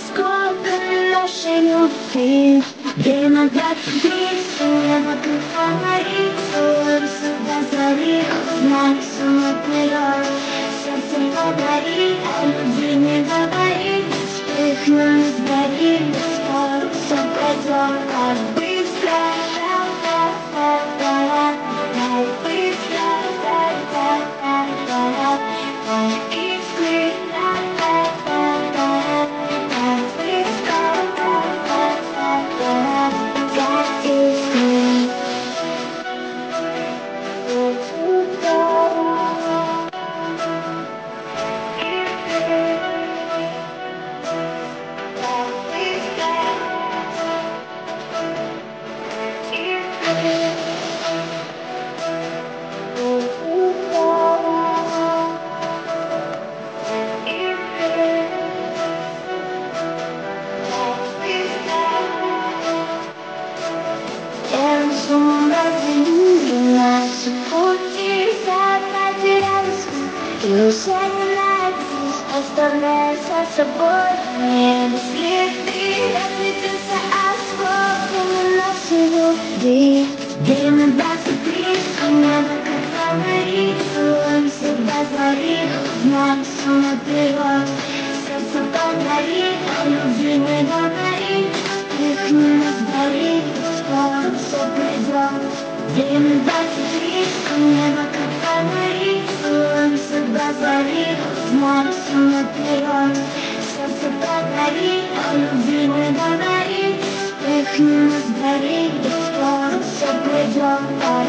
осколками нашей любви. Время 23, снова как фонари, целуем себя за риф, знаем все наперед. Сердце погори, а любви не говори, вспыхнем и сгорим, скоро все пройдет так быстро. Наши пути Оставляя за собой мои следы, разлетелся асфальт, именно сегодня. Время 23, а небо как фонарик, он всегда горит, знак все наперед. Сердце подарит, а любви не говорит, их не сгорит, скоро все придет. Время 23, а небо как фонарик, он всегда горит, знак все наперед. Сердце подарит, а любви не говорит, их не сгорит, скоро все придет.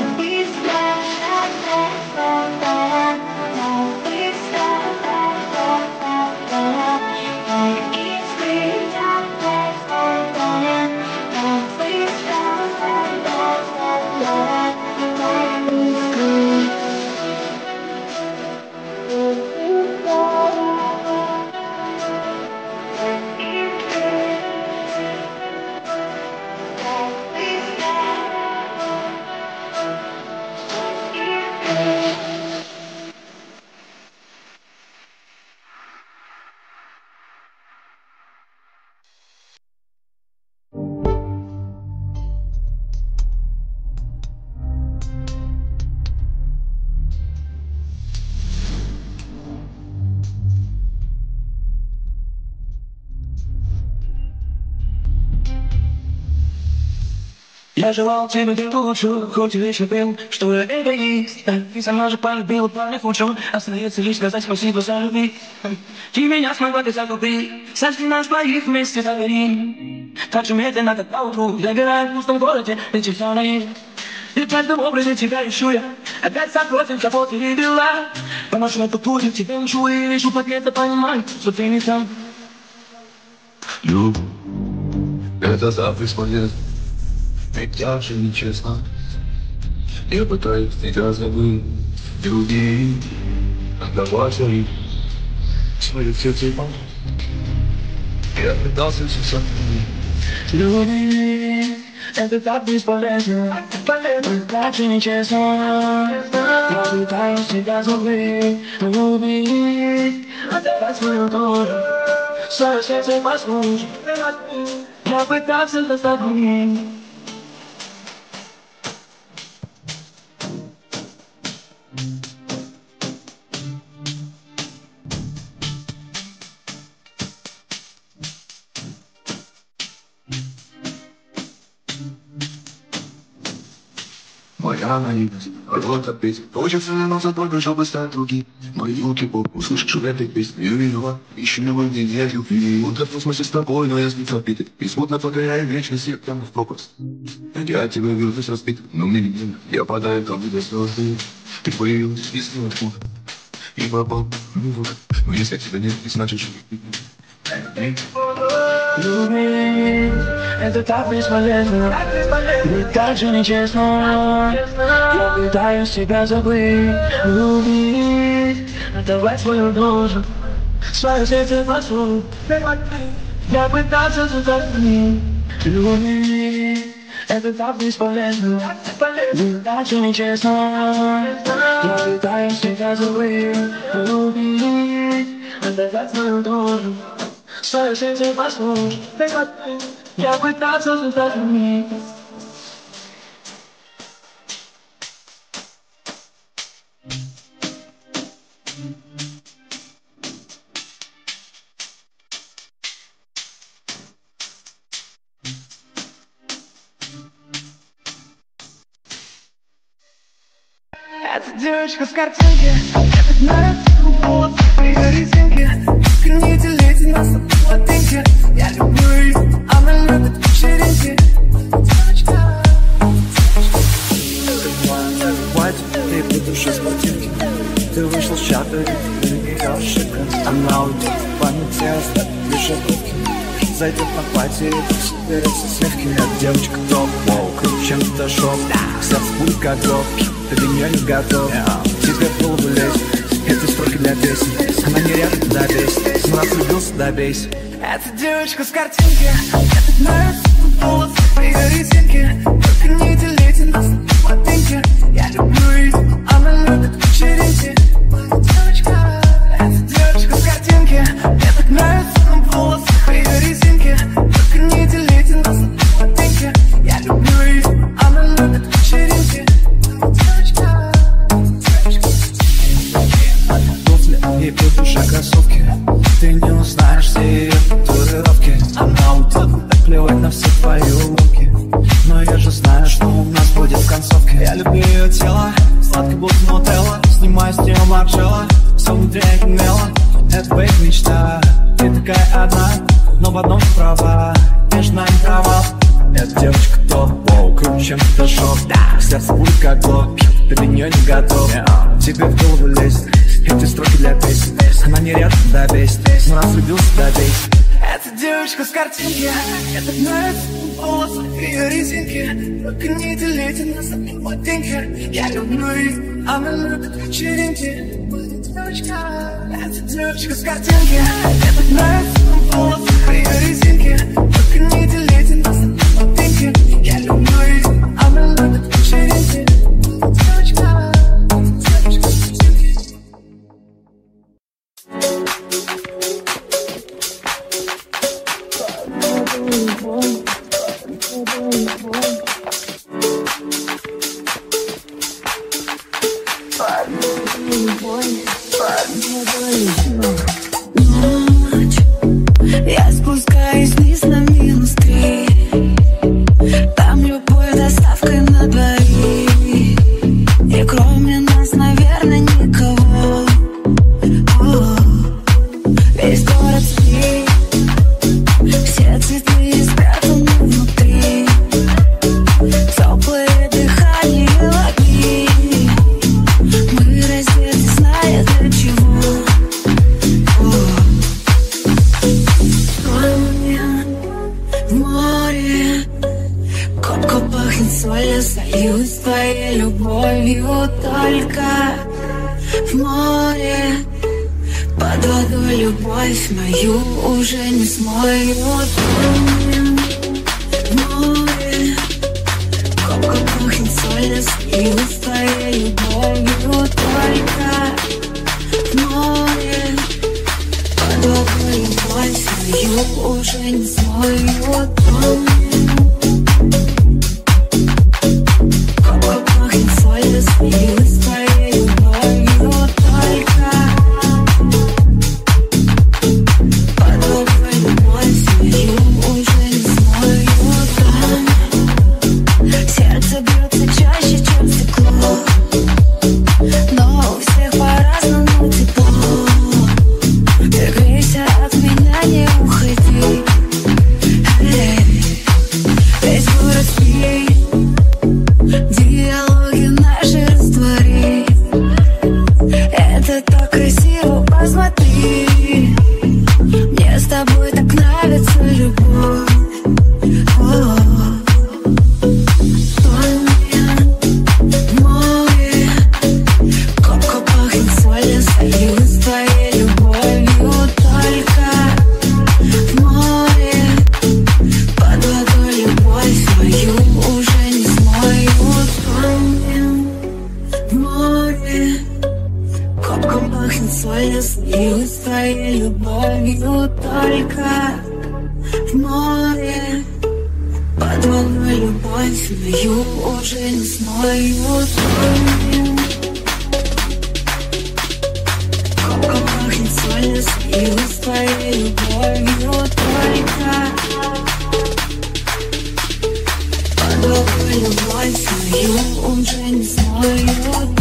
Я желал тебе ты лучше, хоть и лишь любил, что я эгоист. Ты сама же полюбила парня худшего, остается лишь сказать спасибо за любви. Ты меня смогла ты загубить, сожги нас двоих вместе загорим. Так же медленно, как по утру, догорая в пустом городе, эти фонари. И в каждом образе тебя ищу я, опять запросим заботы и дела. По нашему пути тебя ищу и вижу, где-то понимаю, что ты не там. Любовь, это завтра бесполезно. Ведь я же нечестно. Я пытаюсь тебя забыть, любить, отдавать свое сердце и помочь. Я пытался все сохранить. Любить, это так бесполезно, так же нечестно. Я пытаюсь тебя забыть, любить, отдавать свою душу, свое сердце и послушать. Я пытался достать. Моя наивность, вот опять. Хочется вернуться только, чтобы стать другим. Мои руки Бог, услышишь в этой песне. Я виноват, ищу новый день, я любви. Вот в смысле с тобой, но я сбит разбитый. И смутно покоряю вечность, я прямо в пропасть. Я тебя вижу здесь разбит, но мне не видно. Я падаю, как будто слезы. Ты появилась, и снова откуда. И попал, ну вот. Но если тебя нет, ты значит, что Любить, это так бесполезно, ведь так же нечестно. Я пытаюсь тебя забыть, любить, отдавать свою душу, свое сердце послушать. Я пытался сохранить. Любить, это так бесполезно, ведь так же нечестно. Я пытаюсь тебя забыть, любить, отдавать свою душу, свое сердце послушать. Я пытался сохранить. Это девочка с картинки, этот наряд волос при резинке. Не делите нас на полотенке. Я люблю ее, она любит вечеринки. Девочка, ты по душе спортивки. Ты вышел с чата, и ее ошибка. Она уйдет в памяти, оставит лишь обрывки. Зайдет на платье, соберется сливки. Эта девочка топ, круче, чем фотошоп. Сердце будет как гроб, ты для нее не готов. Тебе в голову лезть, это строки для песен. Она нереально до бесит, 17 влюбился, добейся. это девочка с картинки. Этот наряд волос при резинке. Только не делите нас на полотенке. Я люблю ее, она любит вечеринки. Девочка. сердце знаю, что у нас будет в концовке. Я люблю ее тело, сладко будто нутелла. Снимаю с нее маржела, все внутри гнело. Это твоя мечта, ты такая одна, но в одном ты права, между нами провал. Эта девочка топ, воу, круче, чем фотошоп. Сердце будет как блок, ты для нее не готов. Тебе в голову лезет эти строки для песен. Она не рядом, да бесит, но раз влюбился, да бесит. Эта девочка с картинки, это нравится волосы, ее резинки. Только не делите нас на ботинки. Я люблю их, она любит вечеринки. Эта девочка с картинки, это нравится волосы, ее резинки. Только не делите нас на ботинки. Я люблю их, она любит вечеринки. Девочка, девочка с картинки. Ночь, я спускаюсь вниз на -3. Там любовь доставкой на двоих. И кроме нас, наверное, никого. Весь город спит, все цветы спрятаны внутри. Теплое дыхание воды. Мы раздеты, зная для чего. В море копка пахнет солью, сольюсь твоей любовью. Только в море под водой любовь мою уже не смоют. В море копка пахнет солью, сольюсь твоей любовью. Только в море под водой любовь мою уже не смоют. Копка пахнет солью, сольюсь твоей любовью. Только под водой любовь мою уже не смоют. Сердце бьется чаще, чем стекло, но у всех по-разному тепло. Ты грейся от меня, не уходи. Весь город спит, диалоги наши раствори. Это так красиво, посмотри. Мне с тобой так нравится любовь. В море копка пахнет солью, сольюсь твоей любовью. Только в море под водой любовь мою уже не смоют. В море копка пахнет солью, сольюсь твоей любовью. Только в море под водой любовь мою уже не смоют. Копка пахнет солью, сольюсь твоей любовью. Только под водой любовь мою уже не смоют.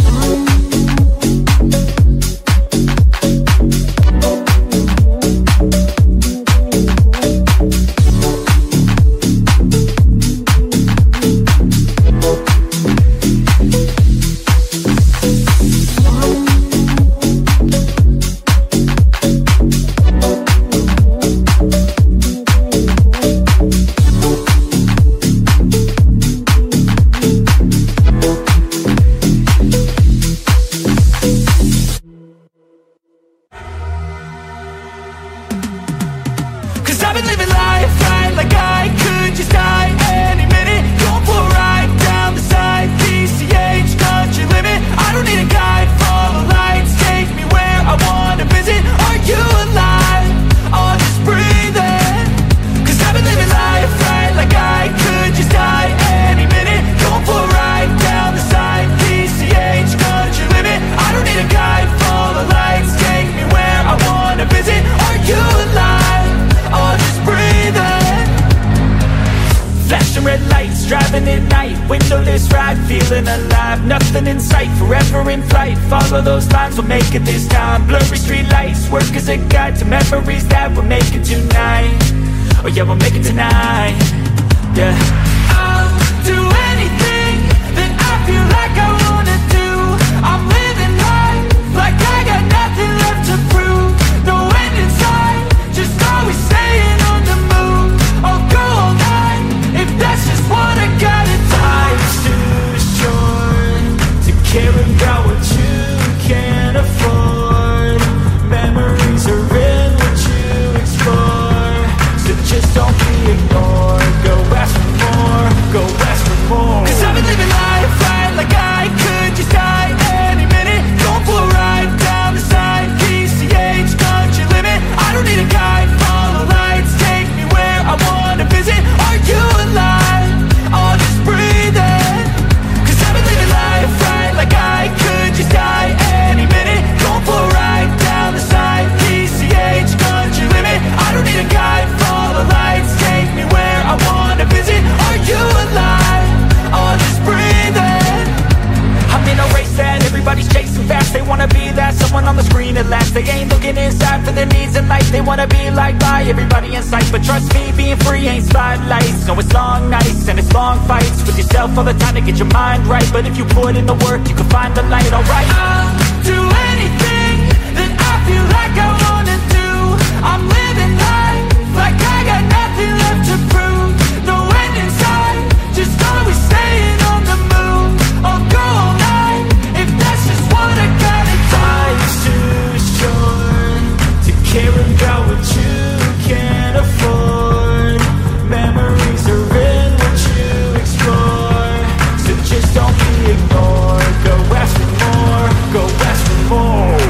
night, windowless ride, feeling alive. Nothing in sight, forever in flight. Follow those lines, we'll make it this time. Blurry street lights, work as a guide to memories that we're making tonight. Oh yeah, we'll make it tonight. Yeah, I'll do anything that I feel like I wanna do. I'm living life like I got nothing left to prove. No end in sight, just always staying on the move. I'll go all night if that's just what I gotta do. Life's too short to care about what you can't afford. Memories are in what you explore, so just don't be ignored. Go ask for more, go ask for more. 'Cause I've been living life right like I could just die any minute. Going for a ride down the side, PCH, country limit. I don't need a guide, follow lights, take me where I wanna visit. Are you alive? I'll just breathe in. 'Cause I've been living life right like I could just die any minute. Going for a ride down the side, PCH, country limit. I don't need a guide, follow lights, take me where I wanna visit. Are you alive? I'll just breathe in. I'm in a race that everybody's chasing fast. They wanna be that someone on the screen at last. They ain't looking inside for their needs in life. They wanna be liked by everybody in sight. But trust me, being free ain't spotlights. No, it's long nights and it's long fights with yourself all the time to get your mind right. But if you put in the work, you can find the light, alright? I'll do anything that I feel like I wanna do. I'm living life like I got nothing left to prove. No end in sight, just always staying on the move. I'll go all night if that's just what I gotta do. Life's too short to care about what you can't afford. Memories are in what you explore, so just don't be ignored. Go ask for more, go ask for more.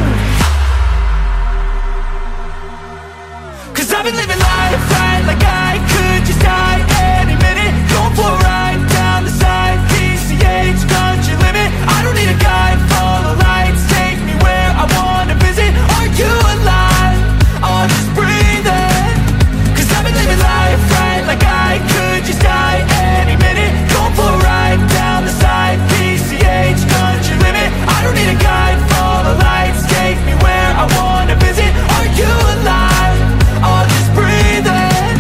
'Cause I've been living life right like I could just die any minute. Going for a ride down the side, PCH, country limit. I don't need a guide, follow lights, take me where I wanna visit. Are you alive? I'll just breathe in. 'Cause I've been living life right like I could just die any minute. Going for a ride down the side, PCH, country limit. I don't need a guide, follow lights, take me where I wanna visit. Are you alive? I'll just breathe in.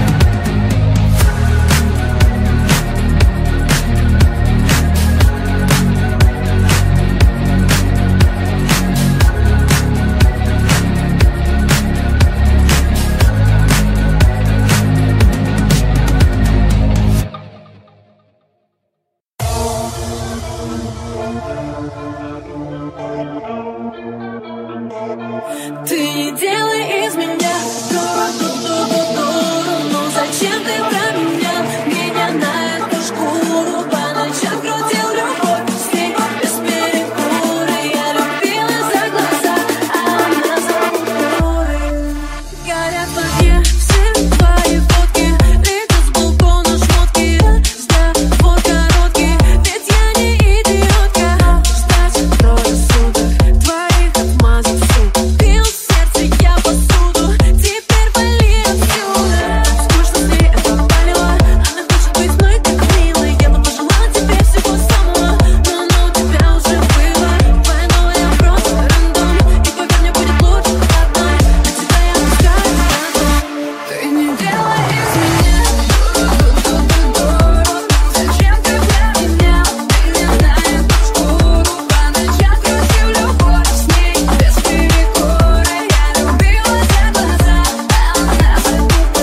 Ты не делай из меня ду-ду-ду-ду-ду. Ну зачем ты променял меня на эту шкуру? По ночам крутил любовь с ней без перекура. Я любила за глаза, а она за губы. Горят в огне все твои фотки. Летят с балкона шмотки. Разговор короткий, ведь я не идиотка. Ждать трое суток твоих отмазок, сука. Бил сердце я посуду, теперь вали отсюда. Скучно с ней это палево, она хочет быть мной так милой. Я бы пожелала тебе всего самого, но оно у тебя уже было. Поэтому я просто рандом, и поверь мне, будет лучше одной. На тебя я пускаю потом. Ты не делай из меня ду-ду-ду-ду-ду. Зачем ты променял меня на эту шкуру? По ночам крутил любовь с ней без перекура. Я любила за глаза, а она за губы.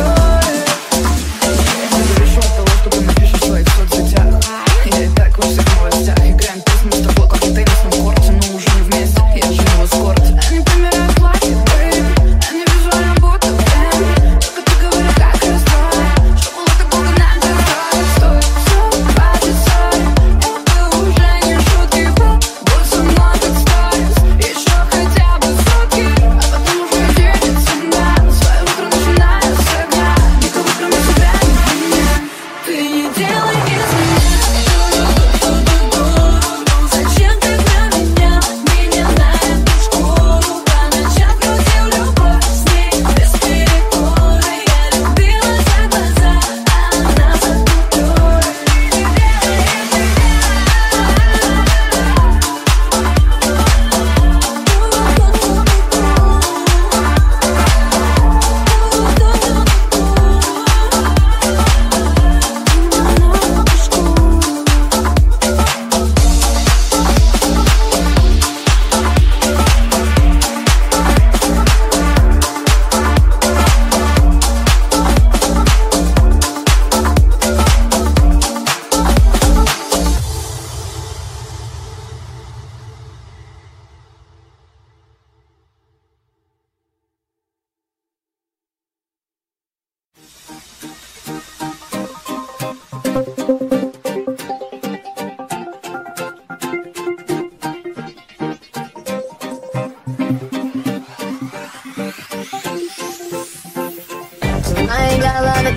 Я завишу от того, что ты напишешь в своих соцсетях. Я и так во всех новостях. Играем песни с тобой, как в теннисном корте. Но уже не вместе, я живу в эскорте. Они примеряют платье, бэйби. Они визуально будто бэйби. Только ты говоришь, как расстроить, что было так долго нам достоить. Стоит все ради ссоры. Это уже не шутки. Будь со мной как сторис. Еще хотя бы сутки, а потом уже едет сюда. Свое утро начинаю с огня. Никого кроме себя не меня. Ты не делай из меня ду-ду-ду-ду-ду. Зачем ты променял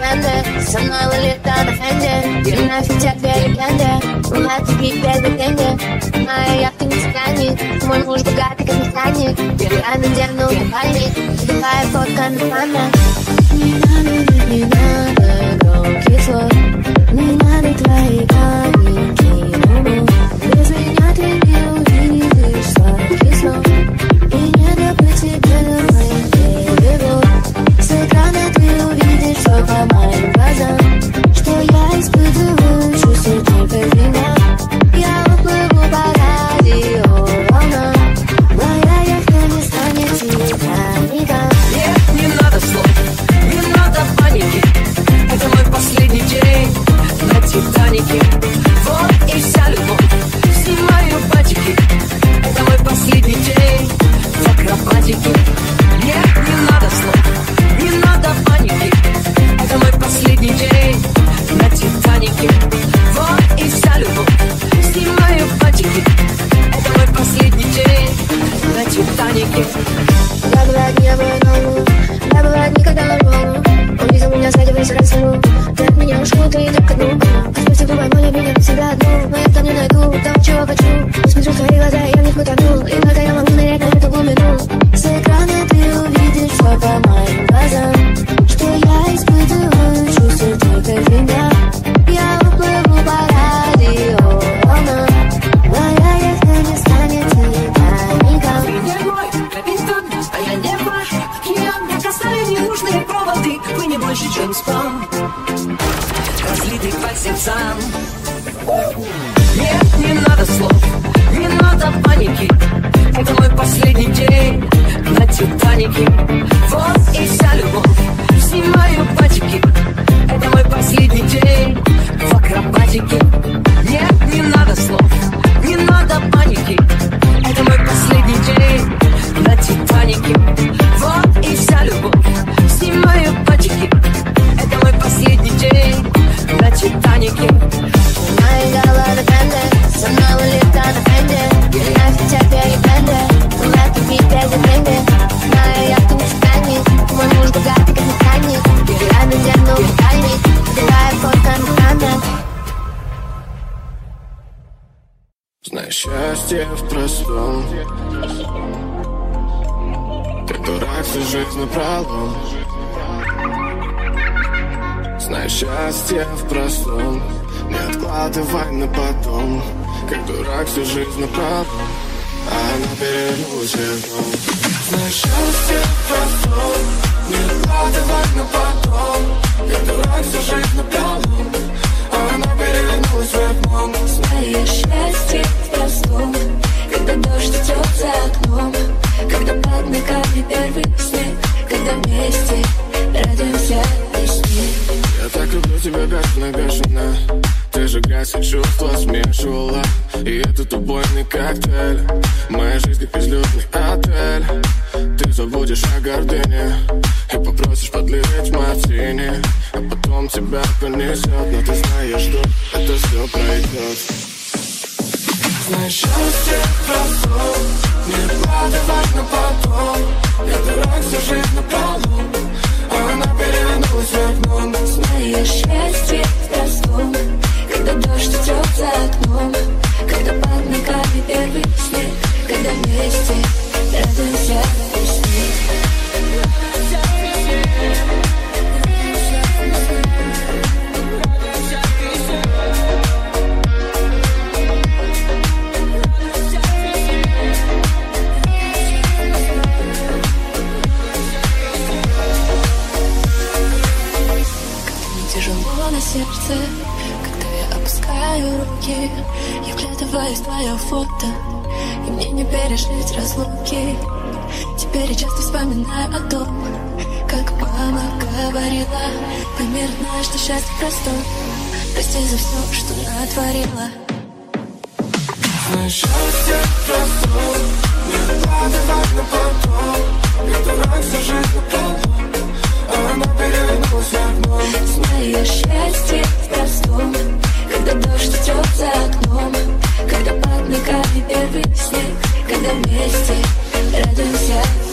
бренды, со мной лолита на фенде. И нафиг те две легенды, у нас такие без деньги. Моя яхта не станет, мой муж богатый как механик. Я надену купальник, давай фотками память. Не надо громких слов, не надо твои маленькие губы. Без меня ты не увидишь сладких снов, и не добыть тебе до моих берегов. С экрана ты увидишь все по моим глазам, что я испытываю чувства только меня. Я уплыву по радиоволнам, моя яхта не станет Титаником. Нет, не надо слов, не надо паники. Это мой последний день на Титанике. Вот и вся любовь, снимаю патики. Это мой последний день в акробатике. Нет, не надо слов, не надо паники. Это мой последний день на Титанике. Вот и вся любовь, снимаю патики. Это мой последний день на Титанике. Я была не обманула, я была никогда на волну. Увидел меня сзади, весь расцвел. Ты от меня ушел, ты идешь ко дну. Отпусти думай, моля меня на себя одну. Но я там не найду того, чего хочу. Посмотрю в твои глаза, я в них утону. И только я могу нырять на эту глубину. С экрана ты увидишь все по моим глазам, что я испытываю чувства только меня. Я уплыву по радиоволнам, моя яхта не станет Титаником. Ты не мой капитан, а я не ваш океан. Мне касались ненужные проводы, вы не больше, чем спам, разлитый по сердцам. Нет, не надо слов, не надо паники. Это мой последний день на Титанике. Вот и вся любовь, снимаю патики. Это мой последний день в акробатике. Нет, не надо слов, не надо паники. Это мой последний день на Титанике. Вот и вся любовь, снимаю патики. Это мой последний день на Титанике. Мои головы бренды, со мной лолита на фенде. И нафиг тебе легенды, у нас такие без деньги. Моя яхта не станет, мой муж богатый как механик. Я надену купальник, давай фотками память. Знаешь, счастье в простом. Ты дурак, всю жизнь напролом. Знаешь, счастье в простом. Не откладывай на потом. Как дурак, всю жизнь напролом, а она перевернулась вверх дном. Знаешь, счастье в простом. Не откладывай на потом. Как дурак, всю жизнь напролом, а она перевернулась вверх дном. Знаешь, счастье в простом, когда дождь идет за окном, когда под ногами первый снег, когда вместе радуемся весне. Я так люблю тебя, бешено. Ты же гасит чувства, смешивала. И этот убойный коктейль. Моя жизнь как безлюдный отель. Ты забудешь о гордыне и попросишь подлить мартини, а потом тебя понесет. Но ты знаешь, что это все пройдет. Знаешь, счастье простом. Не откладывай на потом. Я дурак, всю жизнь напролом, а она перевернулась вверх дном. Знаешь, счастье в простом, когда дождь идет за окном, когда под ногами первый снег, когда вместе радуемся весне. Тяжело на сердце, когда я опускаю руки, я вглядываюсь в твое фото, и мне не пережить разлуки. Теперь я часто вспоминаю о том, как мама говорила: пойми, родная, что счастье просто. Прости за все, что натворила. Знаешь, счастье просто. Не откладывай на потом. Я дурак, всю жизнь напролом, а она перевернулась вверх дном. Знаешь, счастье в простом, когда дождь идет за окном, когда под ногами первый снег, когда вместе радуемся